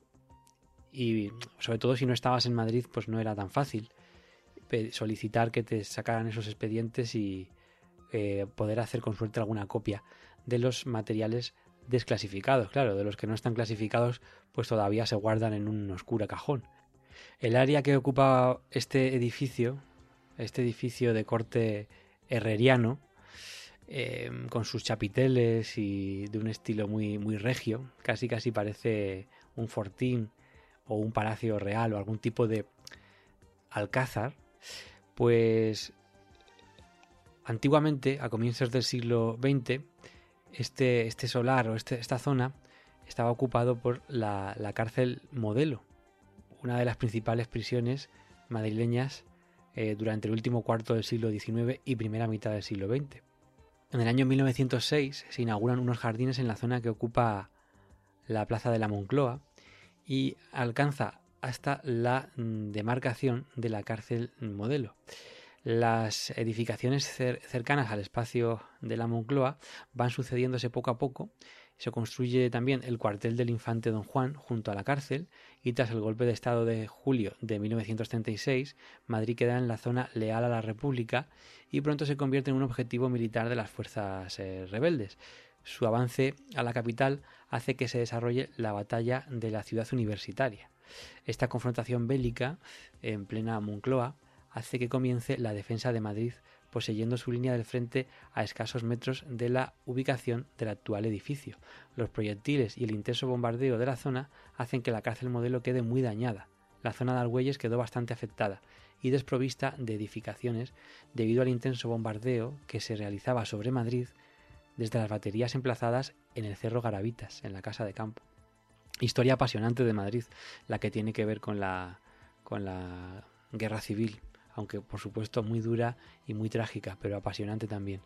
y, sobre todo si no estabas en Madrid, pues no era tan fácil solicitar que te sacaran esos expedientes y eh, poder hacer con suerte alguna copia de los materiales desclasificados. Claro, de los que no están clasificados pues todavía se guardan en un oscuro cajón. El área que ocupa este edificio, este edificio de corte herreriano, eh, con sus chapiteles y de un estilo muy, muy regio, casi casi parece un fortín o un palacio real o algún tipo de alcázar, pues antiguamente, a comienzos del siglo veinte, este, este solar o este, esta zona estaba ocupado por la, la cárcel Modelo, una de las principales prisiones madrileñas eh, durante el último cuarto del siglo diecinueve y primera mitad del siglo veinte. En el año mil novecientos seis se inauguran unos jardines en la zona que ocupa la plaza de la Moncloa y alcanza hasta la demarcación de la cárcel Modelo. Las edificaciones cer- cercanas al espacio de la Moncloa van sucediéndose poco a poco. Se construye también el cuartel del infante Don Juan junto a la cárcel y tras el golpe de estado de julio de mil novecientos treinta y seis, Madrid queda en la zona leal a la República y pronto se convierte en un objetivo militar de las fuerzas eh, rebeldes. Su avance a la capital hace que se desarrolle la batalla de la ciudad universitaria. Esta confrontación bélica en plena Moncloa hace que comience la defensa de Madrid, poseyendo su línea del frente a escasos metros de la ubicación del actual edificio. Los proyectiles y el intenso bombardeo de la zona hacen que la cárcel Modelo quede muy dañada. La zona de Argüelles quedó bastante afectada y desprovista de edificaciones debido al intenso bombardeo que se realizaba sobre Madrid desde las baterías emplazadas en el Cerro Garavitas, en la Casa de Campo. Historia apasionante de Madrid, la que tiene que ver con la, con la guerra civil, aunque por supuesto muy dura y muy trágica, pero apasionante también.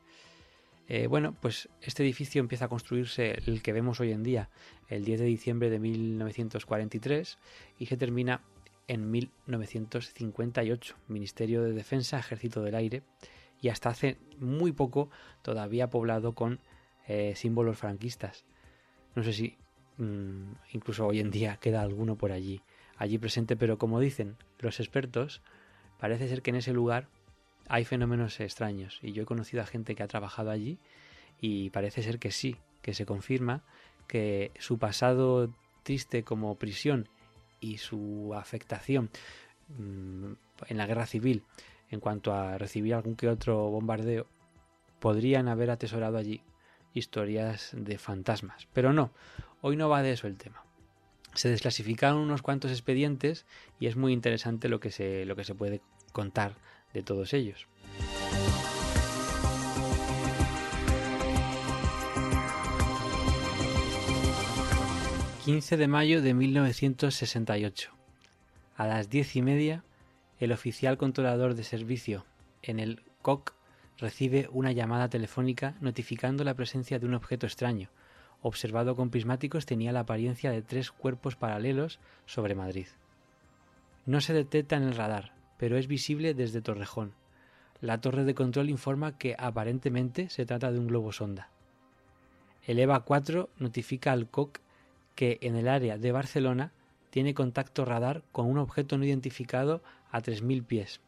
Eh, bueno, pues este edificio empieza a construirse, el que vemos hoy en día, el diez de diciembre de mil novecientos cuarenta y tres y se termina en mil novecientos cincuenta y ocho, Ministerio de Defensa, Ejército del Aire, y hasta hace muy poco todavía poblado con eh, símbolos franquistas. No sé si mmm, incluso hoy en día queda alguno por allí, allí presente, pero como dicen los expertos, parece ser que en ese lugar hay fenómenos extraños y yo he conocido a gente que ha trabajado allí y parece ser que sí, que se confirma que su pasado triste como prisión y su afectación mmm, en la guerra civil en cuanto a recibir algún que otro bombardeo podrían haber atesorado allí historias de fantasmas, pero no, hoy no va de eso el tema. Se desclasificaron unos cuantos expedientes y es muy interesante lo que se, lo que se puede contar de todos ellos. quince de mayo de mil novecientos sesenta y ocho. A las diez y media, el oficial controlador de servicio en el C O C recibe una llamada telefónica notificando la presencia de un objeto extraño. Observado con prismáticos, tenía la apariencia de tres cuerpos paralelos sobre Madrid. No se detecta en el radar, pero es visible desde Torrejón. La torre de control informa que aparentemente se trata de un globo sonda. El EVA cuatro notifica al C O C que en el área de Barcelona tiene contacto radar con un objeto no identificado a tres mil pies.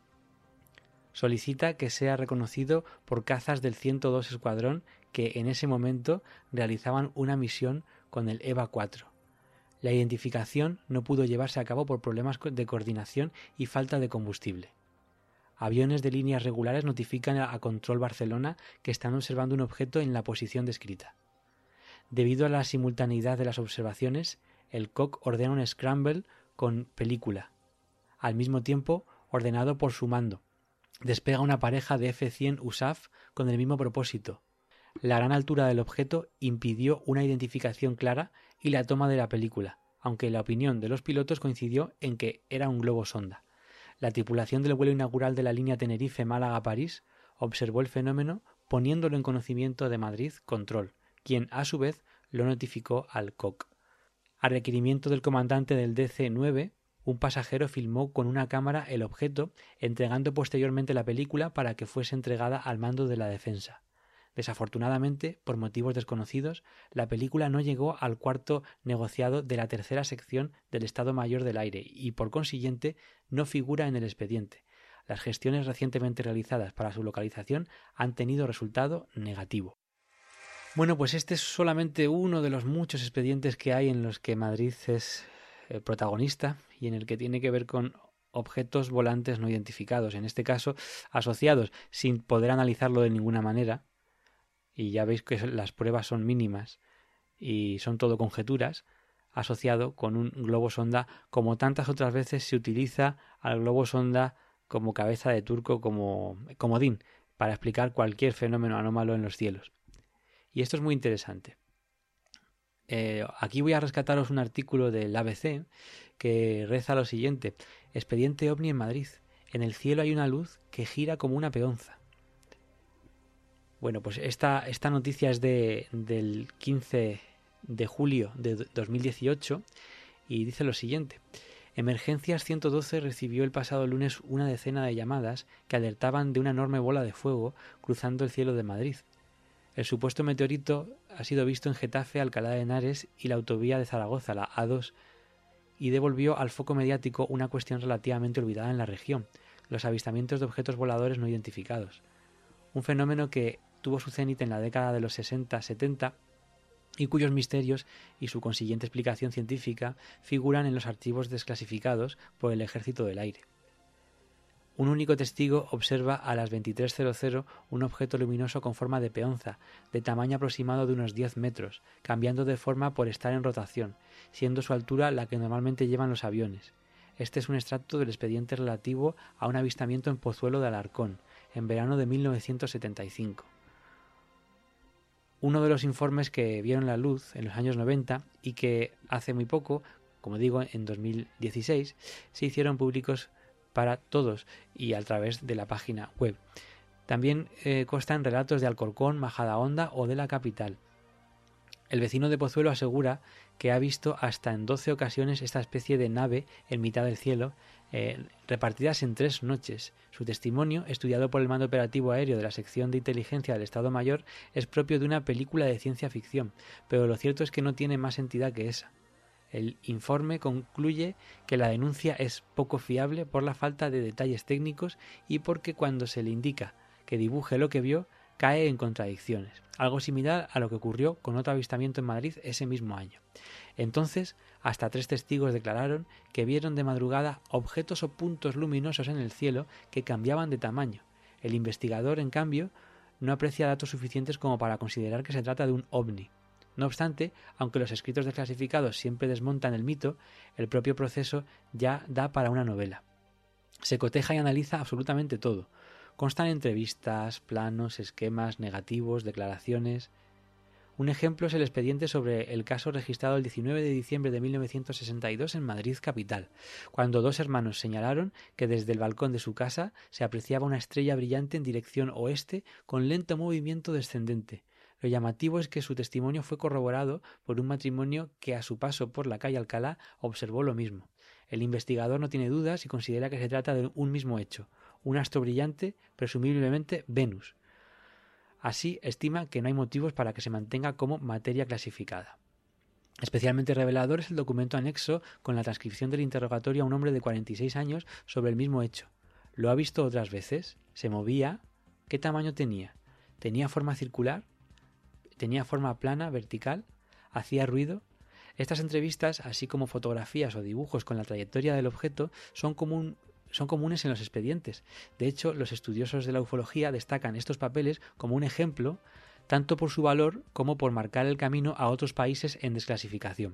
Solicita que sea reconocido por cazas del ciento dos Escuadrón que en ese momento realizaban una misión con el EVA cuatro. La identificación no pudo llevarse a cabo por problemas de coordinación y falta de combustible. Aviones de líneas regulares notifican a Control Barcelona que están observando un objeto en la posición descrita. Debido a la simultaneidad de las observaciones, el C O C ordena un scramble con película. Al mismo tiempo, ordenado por su mando, despega una pareja de F cien U S A F con el mismo propósito. La gran altura del objeto impidió una identificación clara y la toma de la película, aunque la opinión de los pilotos coincidió en que era un globo sonda. La tripulación del vuelo inaugural de la línea Tenerife-Málaga-París observó el fenómeno poniéndolo en conocimiento de Madrid Control, quien a su vez lo notificó al C O C. A requerimiento del comandante del D C nueve, un pasajero filmó con una cámara el objeto, entregando posteriormente la película para que fuese entregada al mando de la defensa. Desafortunadamente, por motivos desconocidos, la película no llegó al cuarto negociado de la tercera sección del Estado Mayor del Aire y, por consiguiente, no figura en el expediente. Las gestiones recientemente realizadas para su localización han tenido resultado negativo. Bueno, pues este es solamente uno de los muchos expedientes que hay en los que Madrid es eh, protagonista y en el que tiene que ver con objetos volantes no identificados, en este caso asociados, sin poder analizarlo de ninguna manera, y ya veis que las pruebas son mínimas y son todo conjeturas, asociado con un globo sonda, como tantas otras veces se utiliza al globo sonda como cabeza de turco, como comodín, para explicar cualquier fenómeno anómalo en los cielos. Y esto es muy interesante. Eh, aquí voy a rescataros un artículo del A B C que reza lo siguiente: expediente ovni en Madrid. En el cielo hay una luz que gira como una peonza. Bueno, pues esta, esta noticia es de, del quince de julio de dos mil dieciocho y dice lo siguiente. Emergencias ciento doce recibió el pasado lunes una decena de llamadas que alertaban de una enorme bola de fuego cruzando el cielo de Madrid. El supuesto meteorito ha sido visto en Getafe, Alcalá de Henares y la autovía de Zaragoza, la A dos, y devolvió al foco mediático una cuestión relativamente olvidada en la región: los avistamientos de objetos voladores no identificados. Un fenómeno que tuvo su cenit en la década de los sesenta setenta y cuyos misterios y su consiguiente explicación científica figuran en los archivos desclasificados por el Ejército del Aire. Un único testigo observa a las veintitrés cero un objeto luminoso con forma de peonza, de tamaño aproximado de unos diez metros, cambiando de forma por estar en rotación, siendo su altura la que normalmente llevan los aviones. Este es un extracto del expediente relativo a un avistamiento en Pozuelo de Alarcón, en verano de mil novecientos setenta y cinco. Uno de los informes que vieron la luz en los años noventa y que hace muy poco, como digo, en dos mil dieciséis, se hicieron públicos para todos y a través de la página web. También eh, constan relatos de Alcorcón, Majadahonda o de la capital. El vecino de Pozuelo asegura que ha visto hasta en doce ocasiones esta especie de nave en mitad del cielo, eh, repartidas en tres noches. Su testimonio, estudiado por el Mando Operativo Aéreo de la Sección de Inteligencia del Estado Mayor, es propio de una película de ciencia ficción, pero lo cierto es que no tiene más entidad que esa. El informe concluye que la denuncia es poco fiable por la falta de detalles técnicos y porque cuando se le indica que dibuje lo que vio, cae en contradicciones, algo similar a lo que ocurrió con otro avistamiento en Madrid ese mismo año. Entonces, hasta tres testigos declararon que vieron de madrugada objetos o puntos luminosos en el cielo que cambiaban de tamaño. El investigador, en cambio, no aprecia datos suficientes como para considerar que se trata de un ovni. No obstante, aunque los escritos desclasificados siempre desmontan el mito, el propio proceso ya da para una novela. Se coteja y analiza absolutamente todo. Constan entrevistas, planos, esquemas, negativos, declaraciones. Un ejemplo es el expediente sobre el caso registrado el diecinueve de diciembre de mil novecientos sesenta y dos en Madrid capital, cuando dos hermanos señalaron que desde el balcón de su casa se apreciaba una estrella brillante en dirección oeste con lento movimiento descendente. Lo llamativo es que su testimonio fue corroborado por un matrimonio que a su paso por la calle Alcalá observó lo mismo. El investigador no tiene dudas y considera que se trata de un mismo hecho, un astro brillante, presumiblemente Venus. Así, estima que no hay motivos para que se mantenga como materia clasificada. Especialmente revelador es el documento anexo con la transcripción del interrogatorio a un hombre de cuarenta y seis años sobre el mismo hecho. ¿Lo ha visto otras veces? ¿Se movía? ¿Qué tamaño tenía? ¿Tenía forma circular? ¿Tenía forma plana, vertical? ¿Hacía ruido? Estas entrevistas, así como fotografías o dibujos con la trayectoria del objeto, son, común, son comunes en los expedientes. De hecho, los estudiosos de la ufología destacan estos papeles como un ejemplo, tanto por su valor como por marcar el camino a otros países en desclasificación.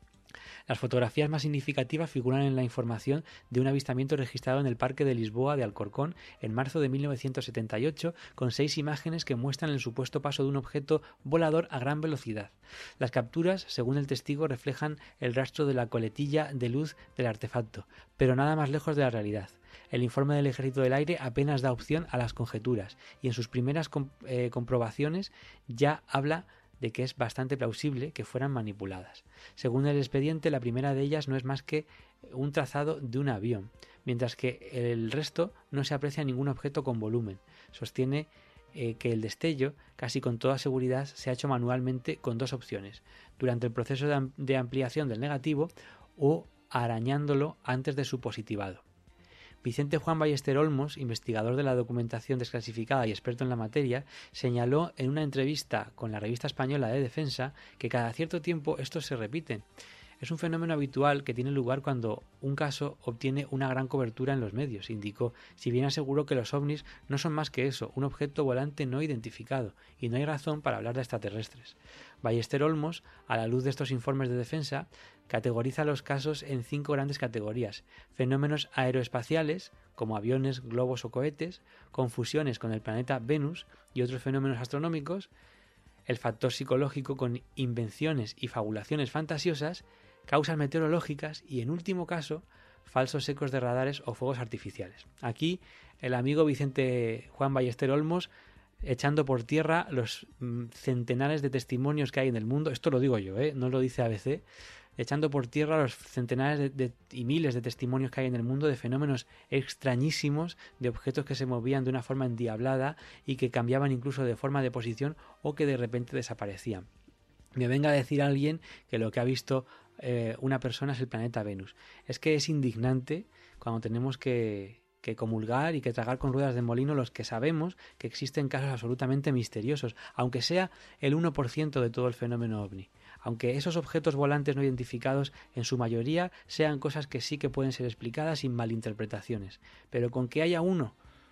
Las fotografías más significativas figuran en la información de un avistamiento registrado en el Parque de Lisboa de Alcorcón en marzo de mil novecientos setenta y ocho, con seis imágenes que muestran el supuesto paso de un objeto volador a gran velocidad. Las capturas, según el testigo, reflejan el rastro de la coletilla de luz del artefacto, pero nada más lejos de la realidad. El informe del Ejército del Aire apenas da opción a las conjeturas y en sus primeras comp- eh, comprobaciones ya habla de que es bastante plausible que fueran manipuladas. Según el expediente, la primera de ellas no es más que un trazado de un avión, mientras que el resto no se aprecia ningún objeto con volumen. Sostiene eh, que el destello, casi con toda seguridad, se ha hecho manualmente con dos opciones: durante el proceso de, am- de ampliación del negativo o arañándolo antes de su positivado. Vicente Juan Ballester Olmos, investigador de la documentación desclasificada y experto en la materia, señaló en una entrevista con la Revista Española de Defensa que cada cierto tiempo estos se repiten. Es un fenómeno habitual que tiene lugar cuando un caso obtiene una gran cobertura en los medios, indicó, si bien aseguró que los ovnis no son más que eso, un objeto volante no identificado, y no hay razón para hablar de extraterrestres. Ballester Olmos, a la luz de estos informes de defensa, categoriza los casos en cinco grandes categorías: fenómenos aeroespaciales, como aviones, globos o cohetes, confusiones con el planeta Venus y otros fenómenos astronómicos, el factor psicológico con invenciones y fabulaciones fantasiosas, causas meteorológicas y, en último caso, falsos ecos de radares o fuegos artificiales. Aquí, el amigo Vicente Juan Ballester Olmos echando por tierra los centenares de testimonios que hay en el mundo. Esto lo digo yo, ¿eh? No lo dice A B C. Echando por tierra los centenares de, de, y miles de testimonios que hay en el mundo de fenómenos extrañísimos, de objetos que se movían de una forma endiablada y que cambiaban incluso de forma de posición o que de repente desaparecían. Me venga a decir alguien que lo que ha visto eh, una persona es el planeta Venus. Es que es indignante cuando tenemos que, que comulgar y que tragar con ruedas de molino los que sabemos que existen casos absolutamente misteriosos, aunque sea el uno por ciento de todo el fenómeno ovni. Aunque esos objetos volantes no identificados en su mayoría sean cosas que sí que pueden ser explicadas sin malinterpretaciones. Pero con que haya uno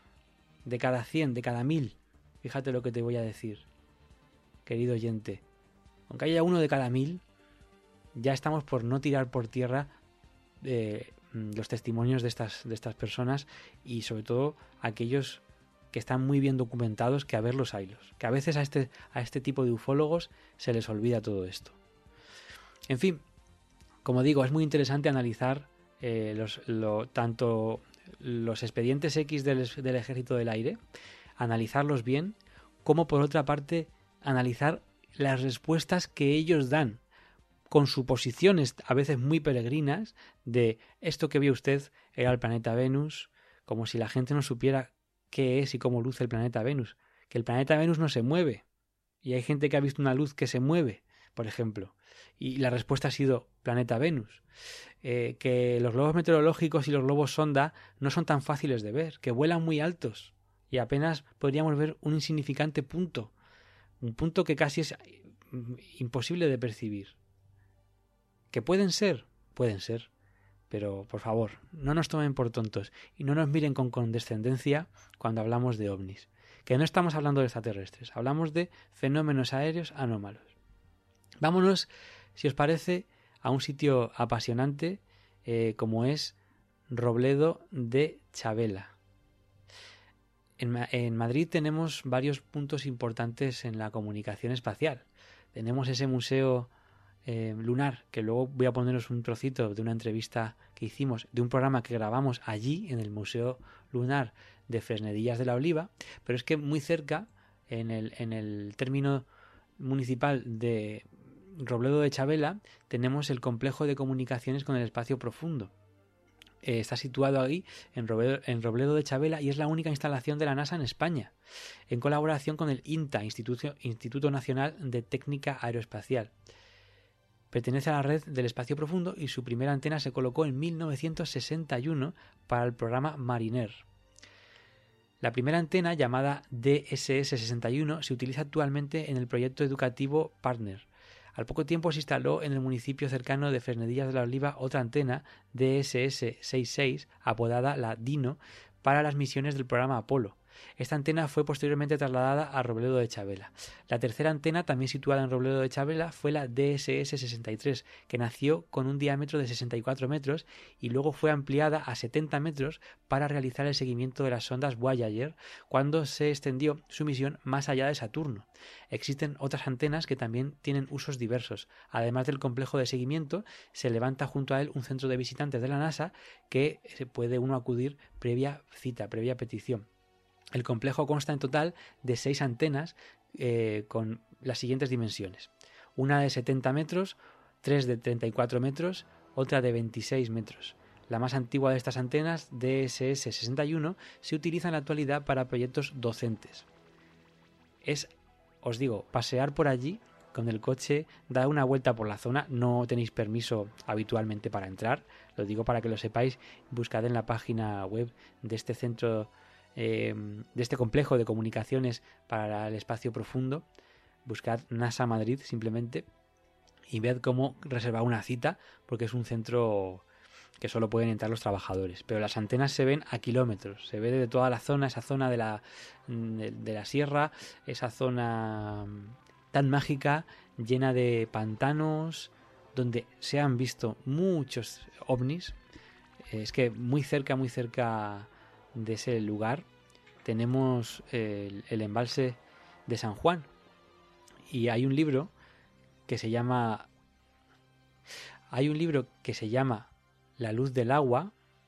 de cada cien, de cada mil, fíjate lo que te voy a decir, querido oyente, aunque haya uno de cada mil, ya estamos por no tirar por tierra eh, los testimonios de estas, de estas personas y sobre todo aquellos que están muy bien documentados, que a ver los haylos, que a veces a este, a este tipo de ufólogos se les olvida todo esto. En fin, como digo, es muy interesante analizar eh, los, lo, tanto los expedientes X del, del Ejército del Aire, analizarlos bien, como por otra parte analizar las respuestas que ellos dan, con suposiciones a veces muy peregrinas de esto que vio usted era el planeta Venus, como si la gente no supiera qué es y cómo luce el planeta Venus, que el planeta Venus no se mueve, y hay gente que ha visto una luz que se mueve, por ejemplo, y la respuesta ha sido planeta Venus, eh, que los globos meteorológicos y los globos sonda no son tan fáciles de ver, que vuelan muy altos, y apenas podríamos ver un insignificante punto, un punto que casi es imposible de percibir. ¿Que pueden ser? Pueden ser. Pero, por favor, no nos tomen por tontos y no nos miren con condescendencia cuando hablamos de ovnis. Que no estamos hablando de extraterrestres, hablamos de fenómenos aéreos anómalos. Vámonos, si os parece, a un sitio apasionante eh, como es Robledo de Chavela. En, en Madrid tenemos varios puntos importantes en la comunicación espacial. Tenemos ese museo eh, lunar, que luego voy a poneros un trocito de una entrevista que hicimos, de un programa que grabamos allí, en el Museo Lunar de Fresnedillas de la Oliva, pero es que muy cerca, en el, en el término municipal de Robledo de Chavela, tenemos el complejo de comunicaciones con el espacio profundo. eh, está situado ahí en Robledo, en Robledo de Chabela y es la única instalación de la NASA en España, en colaboración con el INTA, Instituto, Instituto Nacional de Técnica Aeroespacial. Pertenece a la red del espacio profundo y su primera antena se colocó en mil novecientos sesenta y uno para el programa Mariner. La primera antena, llamada D S S sesenta y uno, se utiliza actualmente en el proyecto educativo Partner. Al poco tiempo se instaló en el municipio cercano de Fresnedillas de la Oliva otra antena D S S sesenta y seis, apodada la Dino, para las misiones del programa Apolo. Esta antena fue posteriormente trasladada a Robledo de Chabela. La tercera antena, también situada en Robledo de Chabela, fue la D S S sesenta y tres, que nació con un diámetro de sesenta y cuatro metros y luego fue ampliada a setenta metros para realizar el seguimiento de las sondas Voyager cuando se extendió su misión más allá de Saturno. Existen otras antenas que también tienen usos diversos. Además del complejo de seguimiento, se levanta junto a él un centro de visitantes de la NASA que puede uno acudir previa cita, previa petición. El complejo consta en total de seis antenas eh, con las siguientes dimensiones. Una de setenta metros, tres de treinta y cuatro metros, otra de veintiséis metros. La más antigua de estas antenas, D S S sesenta y uno, se utiliza en la actualidad para proyectos docentes. Es, os digo, pasear por allí con el coche, dar una vuelta por la zona. No tenéis permiso habitualmente para entrar, lo digo para que lo sepáis. Buscad en la página web de este centro Eh, de este complejo de comunicaciones para el espacio profundo, buscad NASA Madrid simplemente y ved cómo reservar una cita, porque es un centro que solo pueden entrar los trabajadores, pero las antenas se ven a kilómetros, se ve de toda la zona, esa zona de la, de, de la sierra, esa zona tan mágica, llena de pantanos, donde se han visto muchos ovnis. Es que muy cerca, muy cerca de ese lugar tenemos el, el embalse de San Juan, y hay un libro que se llama hay un libro que se llama La luz del agua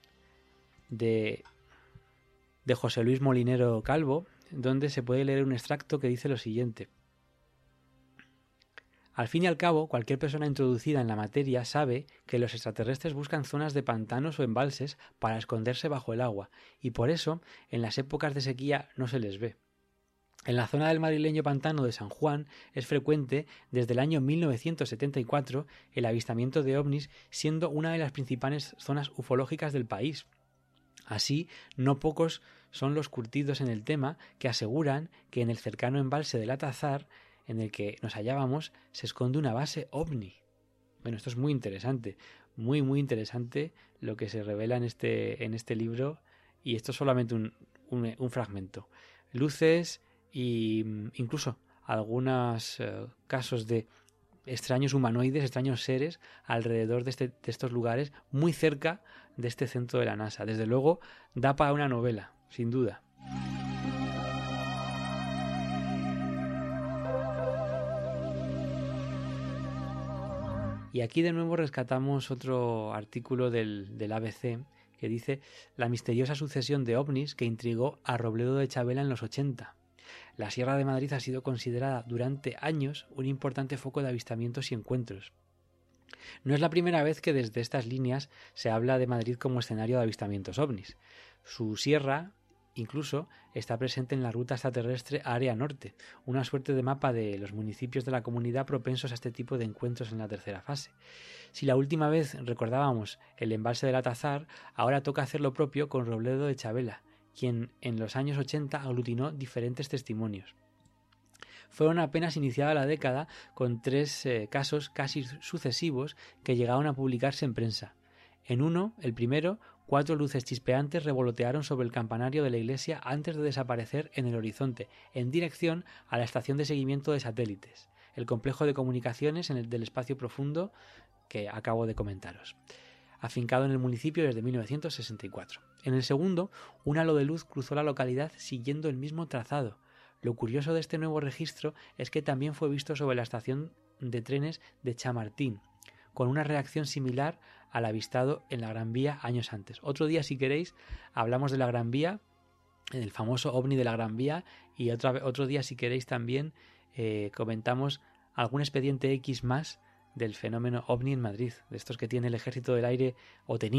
de, de José Luis Molinero Calvo, donde se puede leer un extracto que dice lo siguiente: al fin y al cabo, cualquier persona introducida en la materia sabe que los extraterrestres buscan zonas de pantanos o embalses para esconderse bajo el agua, y por eso, en las épocas de sequía no se les ve. En la zona del madrileño pantano de San Juan es frecuente desde el año mil novecientos setenta y cuatro el avistamiento de ovnis, siendo una de las principales zonas ufológicas del país. Así, no pocos son los curtidos en el tema que aseguran que en el cercano embalse del Atazar, en el que nos hallábamos, se esconde una base ovni. Bueno, esto es muy interesante, muy muy interesante lo que se revela en este, en este libro, y esto es solamente un, un, un fragmento. Luces e incluso algunos eh, casos de extraños humanoides, extraños seres alrededor de, este, de estos lugares, muy cerca de este centro de la NASA. Desde luego, da para una novela, sin duda. Y aquí de nuevo rescatamos otro artículo del, del A B C que dice: la misteriosa sucesión de ovnis que intrigó a Robledo de Chabela en los ochenta. La Sierra de Madrid ha sido considerada durante años un importante foco de avistamientos y encuentros. No es la primera vez que desde estas líneas se habla de Madrid como escenario de avistamientos ovnis. Su sierra incluso está presente en la ruta extraterrestre Área Norte, una suerte de mapa de los municipios de la comunidad propensos a este tipo de encuentros en la tercera fase. Si la última vez recordábamos el embalse del Atazar, ahora toca hacer lo propio con Robledo de Chabela, quien en los años ochenta aglutinó diferentes testimonios. Fueron apenas iniciada la década con tres eh, casos casi sucesivos que llegaron a publicarse en prensa. En uno, el primero, cuatro luces chispeantes revolotearon sobre el campanario de la iglesia antes de desaparecer en el horizonte, en dirección a la estación de seguimiento de satélites, el complejo de comunicaciones en el del espacio profundo que acabo de comentaros, afincado en el municipio desde mil novecientos sesenta y cuatro. En el segundo, un halo de luz cruzó la localidad siguiendo el mismo trazado. Lo curioso de este nuevo registro es que también fue visto sobre la estación de trenes de Chamartín, con una reacción similar al avistado en la Gran Vía años antes. Otro día, si queréis, hablamos de la Gran Vía, el famoso ovni de la Gran Vía, y otra, otro día, si queréis, también eh, comentamos algún expediente X más del fenómeno ovni en Madrid, de estos que tiene el Ejército del Aire, o tenía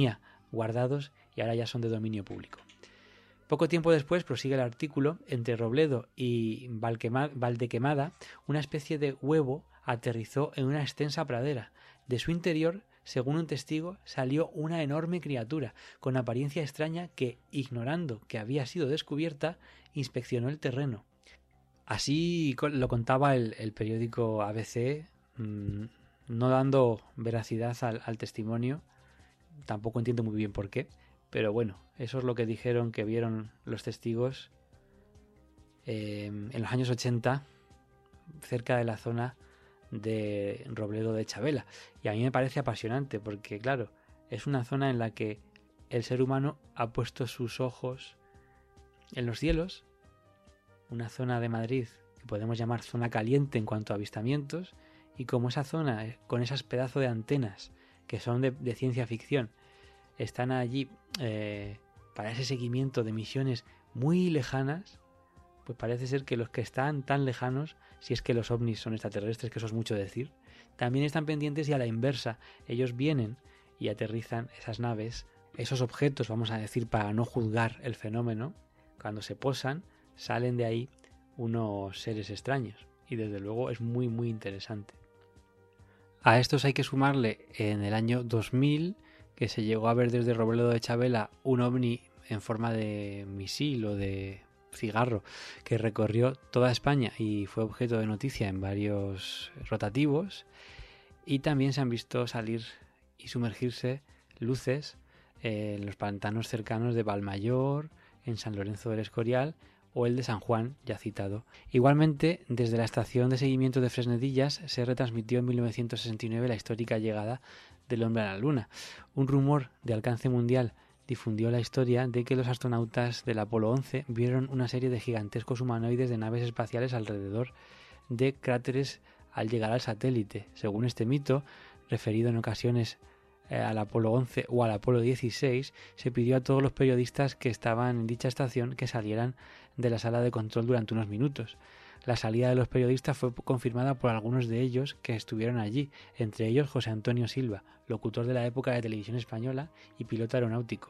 guardados y ahora ya son de dominio público. Poco tiempo después prosigue el artículo: entre Robledo y Valdequemada, una especie de huevo aterrizó en una extensa pradera. De su interior, según un testigo, salió una enorme criatura con apariencia extraña que, ignorando que había sido descubierta, inspeccionó el terreno. Así lo contaba el, el periódico A B C, mmm, no dando veracidad al, al testimonio. Tampoco entiendo muy bien por qué, pero bueno, eso es lo que dijeron que vieron los testigos eh, en los años ochenta, cerca de la zona de Robledo de Chabela. Y a mí me parece apasionante porque, claro, es una zona en la que el ser humano ha puesto sus ojos en los cielos, una zona de Madrid que podemos llamar zona caliente en cuanto a avistamientos, y como esa zona, con esas pedazos de antenas que son de, de ciencia ficción, están allí eh, para ese seguimiento de misiones muy lejanas, pues parece ser que los que están tan lejanos, si es que los ovnis son extraterrestres, que eso es mucho decir, también están pendientes, y a la inversa, ellos vienen y aterrizan esas naves, esos objetos, vamos a decir, para no juzgar el fenómeno. Cuando se posan, salen de ahí unos seres extraños, y desde luego es muy muy interesante. A estos hay que sumarle en el año dos mil que se llegó a ver desde Robledo de Chabela un ovni en forma de misil o de cigarro que recorrió toda España y fue objeto de noticia en varios rotativos, y también se han visto salir y sumergirse luces en los pantanos cercanos de Valmayor, en San Lorenzo del Escorial o el de San Juan, ya citado. Igualmente, desde la estación de seguimiento de Fresnedillas se retransmitió en mil novecientos sesenta y nueve la histórica llegada del hombre a la Luna. Un rumor de alcance mundial difundió la historia de que los astronautas del Apolo once vieron una serie de gigantescos humanoides de naves espaciales alrededor de cráteres al llegar al satélite. Según este mito, referido en ocasiones eh, al Apolo once o al Apolo dieciséis, se pidió a todos los periodistas que estaban en dicha estación que salieran de la sala de control durante unos minutos. La salida de los periodistas fue confirmada por algunos de ellos que estuvieron allí, entre ellos José Antonio Silva, locutor de la época de Televisión Española y piloto aeronáutico.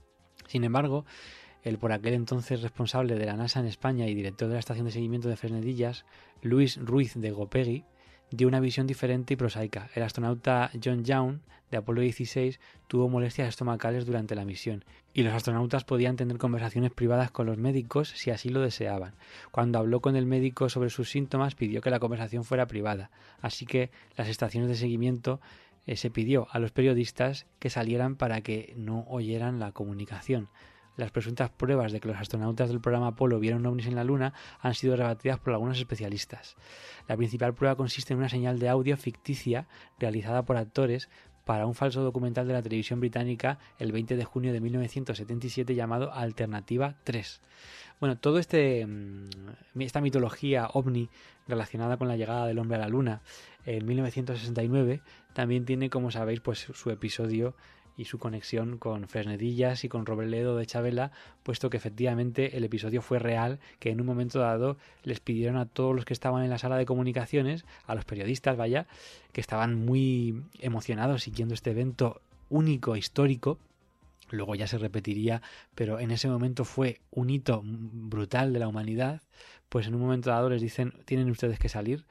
Sin embargo, el por aquel entonces responsable de la NASA en España y director de la estación de seguimiento de Fresnedillas, Luis Ruiz de Gopegui, dio una visión diferente y prosaica. El astronauta John Young, de Apolo dieciséis, tuvo molestias estomacales durante la misión, y los astronautas podían tener conversaciones privadas con los médicos si así lo deseaban. Cuando habló con el médico sobre sus síntomas, pidió que la conversación fuera privada, así que las estaciones de seguimiento eh, se pidió a los periodistas que salieran para que no oyeran la comunicación. Las presuntas pruebas de que los astronautas del programa Apolo vieron ovnis en la Luna han sido rebatidas por algunos especialistas. La principal prueba consiste en una señal de audio ficticia realizada por actores para un falso documental de la televisión británica el veinte de junio de mil novecientos setenta y siete llamado Alternativa tres. Bueno, todo este esta mitología ovni relacionada con la llegada del hombre a la Luna en mil novecientos sesenta y nueve también tiene, como sabéis, pues su episodio y su conexión con Fresnedillas y con Robledo de Chabela, puesto que efectivamente el episodio fue real, que en un momento dado les pidieron a todos los que estaban en la sala de comunicaciones, a los periodistas, vaya, que estaban muy emocionados siguiendo este evento único, histórico. Luego ya se repetiría, pero en ese momento fue un hito brutal de la humanidad. Pues en un momento dado les dicen: tienen ustedes que salir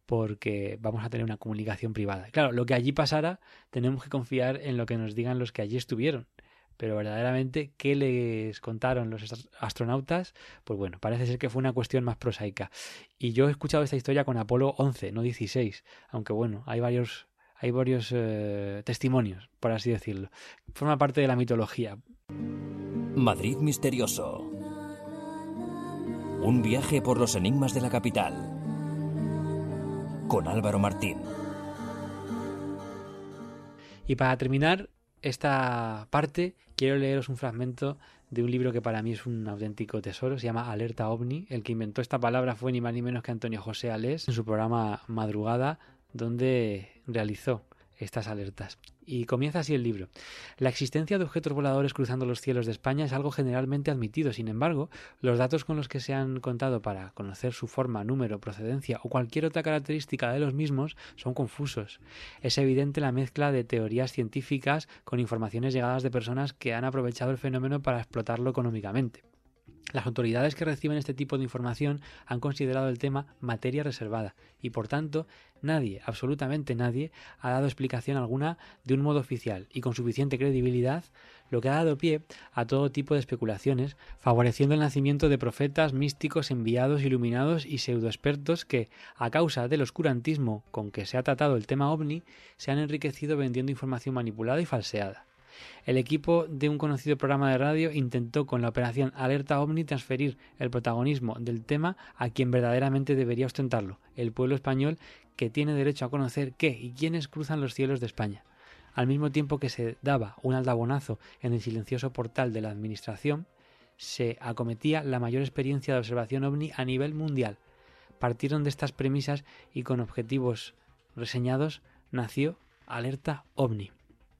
porque vamos a tener una comunicación privada. Claro, lo que allí pasara tenemos que confiar en lo que nos digan los que allí estuvieron. Pero verdaderamente, ¿qué les contaron los astronautas? Pues bueno, parece ser que fue una cuestión más prosaica. Y yo he escuchado esta historia con Apolo once, no dieciséis, aunque bueno, hay varios, hay varios eh, testimonios, por así decirlo. Forma parte de la mitología. Madrid misterioso. Un viaje por los enigmas de la capital. Con Álvaro Martín. Y para terminar esta parte, quiero leeros un fragmento de un libro que para mí es un auténtico tesoro. Se llama Alerta OVNI. El que inventó esta palabra fue ni más ni menos que Antonio José Alés, en su programa Madrugada, donde realizó estas alertas. Y comienza así el libro. La existencia de objetos voladores cruzando los cielos de España es algo generalmente admitido. Sin embargo, los datos con los que se han contado para conocer su forma, número, procedencia o cualquier otra característica de los mismos son confusos. Es evidente la mezcla de teorías científicas con informaciones llegadas de personas que han aprovechado el fenómeno para explotarlo económicamente. Las autoridades que reciben este tipo de información han considerado el tema materia reservada y, por tanto, nadie, absolutamente nadie, ha dado explicación alguna de un modo oficial y con suficiente credibilidad, lo que ha dado pie a todo tipo de especulaciones, favoreciendo el nacimiento de profetas, místicos, enviados, iluminados y pseudoexpertos que, a causa del oscurantismo con que se ha tratado el tema ovni, se han enriquecido vendiendo información manipulada y falseada. El equipo de un conocido programa de radio intentó con la operación Alerta OVNI transferir el protagonismo del tema a quien verdaderamente debería ostentarlo, el pueblo español que tiene derecho a conocer qué y quiénes cruzan los cielos de España. Al mismo tiempo que se daba un aldabonazo en el silencioso portal de la Administración, se acometía la mayor experiencia de observación OVNI a nivel mundial. Partieron de estas premisas y con objetivos reseñados nació Alerta OVNI.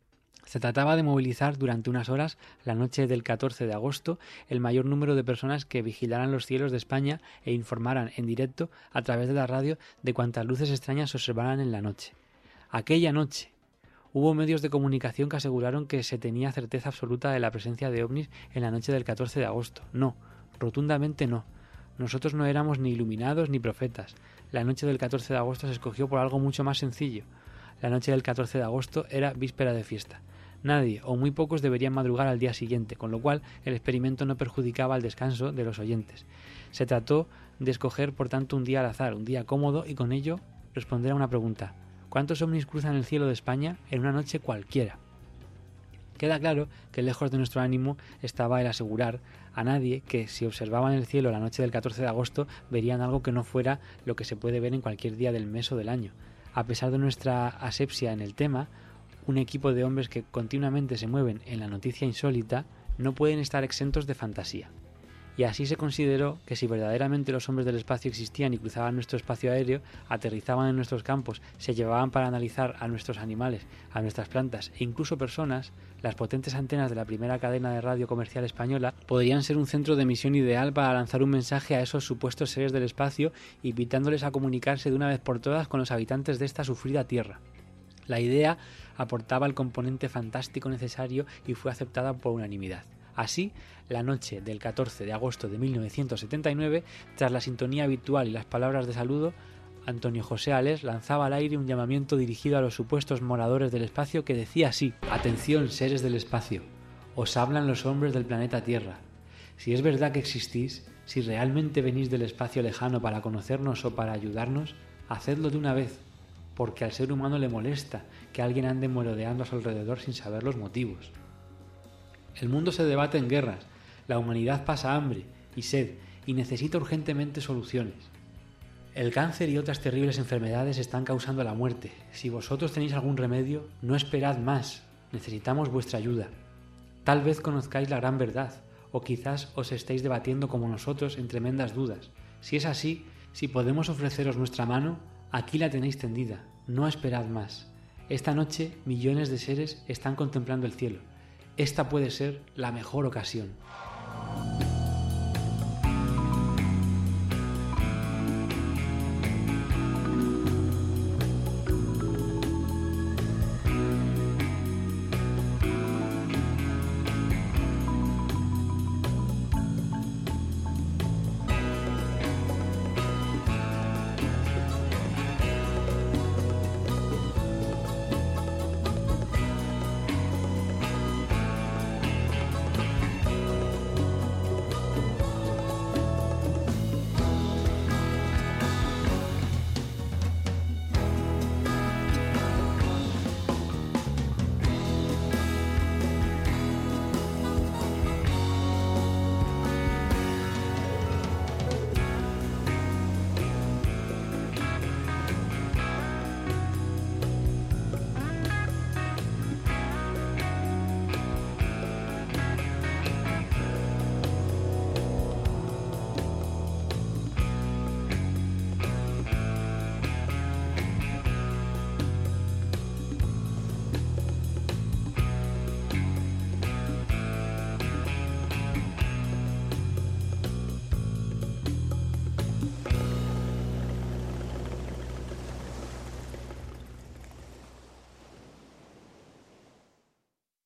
Se trataba de movilizar durante unas horas, la noche del catorce de agosto, el mayor número de personas que vigilaran los cielos de España e informaran en directo a través de la radio de cuantas luces extrañas se observaran en la noche. Aquella noche hubo medios de comunicación que aseguraron que se tenía certeza absoluta de la presencia de ovnis en la noche del catorce de agosto. No, rotundamente no. Nosotros no éramos ni iluminados ni profetas. La noche del catorce de agosto se escogió por algo mucho más sencillo. La noche del catorce de agosto era víspera de fiesta. Nadie o muy pocos deberían madrugar al día siguiente, con lo cual el experimento no perjudicaba el descanso de los oyentes. Se trató de escoger, por tanto, un día al azar, un día cómodo y con ello responder a una pregunta. ¿Cuántos ovnis cruzan el cielo de España en una noche cualquiera? Queda claro que lejos de nuestro ánimo estaba el asegurar a nadie que si observaban el cielo la noche del catorce de agosto verían algo que no fuera lo que se puede ver en cualquier día del mes o del año. A pesar de nuestra asepsia en el tema, un equipo de hombres que continuamente se mueven en la noticia insólita no pueden estar exentos de fantasía. Y así se consideró que si verdaderamente los hombres del espacio existían y cruzaban nuestro espacio aéreo, aterrizaban en nuestros campos, se llevaban para analizar a nuestros animales, a nuestras plantas e incluso personas, las potentes antenas de la primera cadena de radio comercial española podrían ser un centro de emisión ideal para lanzar un mensaje a esos supuestos seres del espacio, invitándoles a comunicarse de una vez por todas con los habitantes de esta sufrida tierra. La idea aportaba el componente fantástico necesario y fue aceptada por unanimidad. Así, la noche del catorce de agosto de mil novecientos setenta y nueve, tras la sintonía habitual y las palabras de saludo, Antonio José Ales lanzaba al aire un llamamiento dirigido a los supuestos moradores del espacio que decía así: «Atención, seres del espacio, os hablan los hombres del planeta Tierra. Si es verdad que existís, si realmente venís del espacio lejano para conocernos o para ayudarnos, hacedlo de una vez, porque al ser humano le molesta que alguien ande merodeando a su alrededor sin saber los motivos. El mundo se debate en guerras, la humanidad pasa hambre y sed y necesita urgentemente soluciones. El cáncer y otras terribles enfermedades están causando la muerte. Si vosotros tenéis algún remedio, no esperad más, necesitamos vuestra ayuda. Tal vez conozcáis la gran verdad, o quizás os estéis debatiendo como nosotros en tremendas dudas. Si es así, si podemos ofreceros nuestra mano, aquí la tenéis tendida, no esperad más. Esta noche millones de seres están contemplando el cielo. Esta puede ser la mejor ocasión».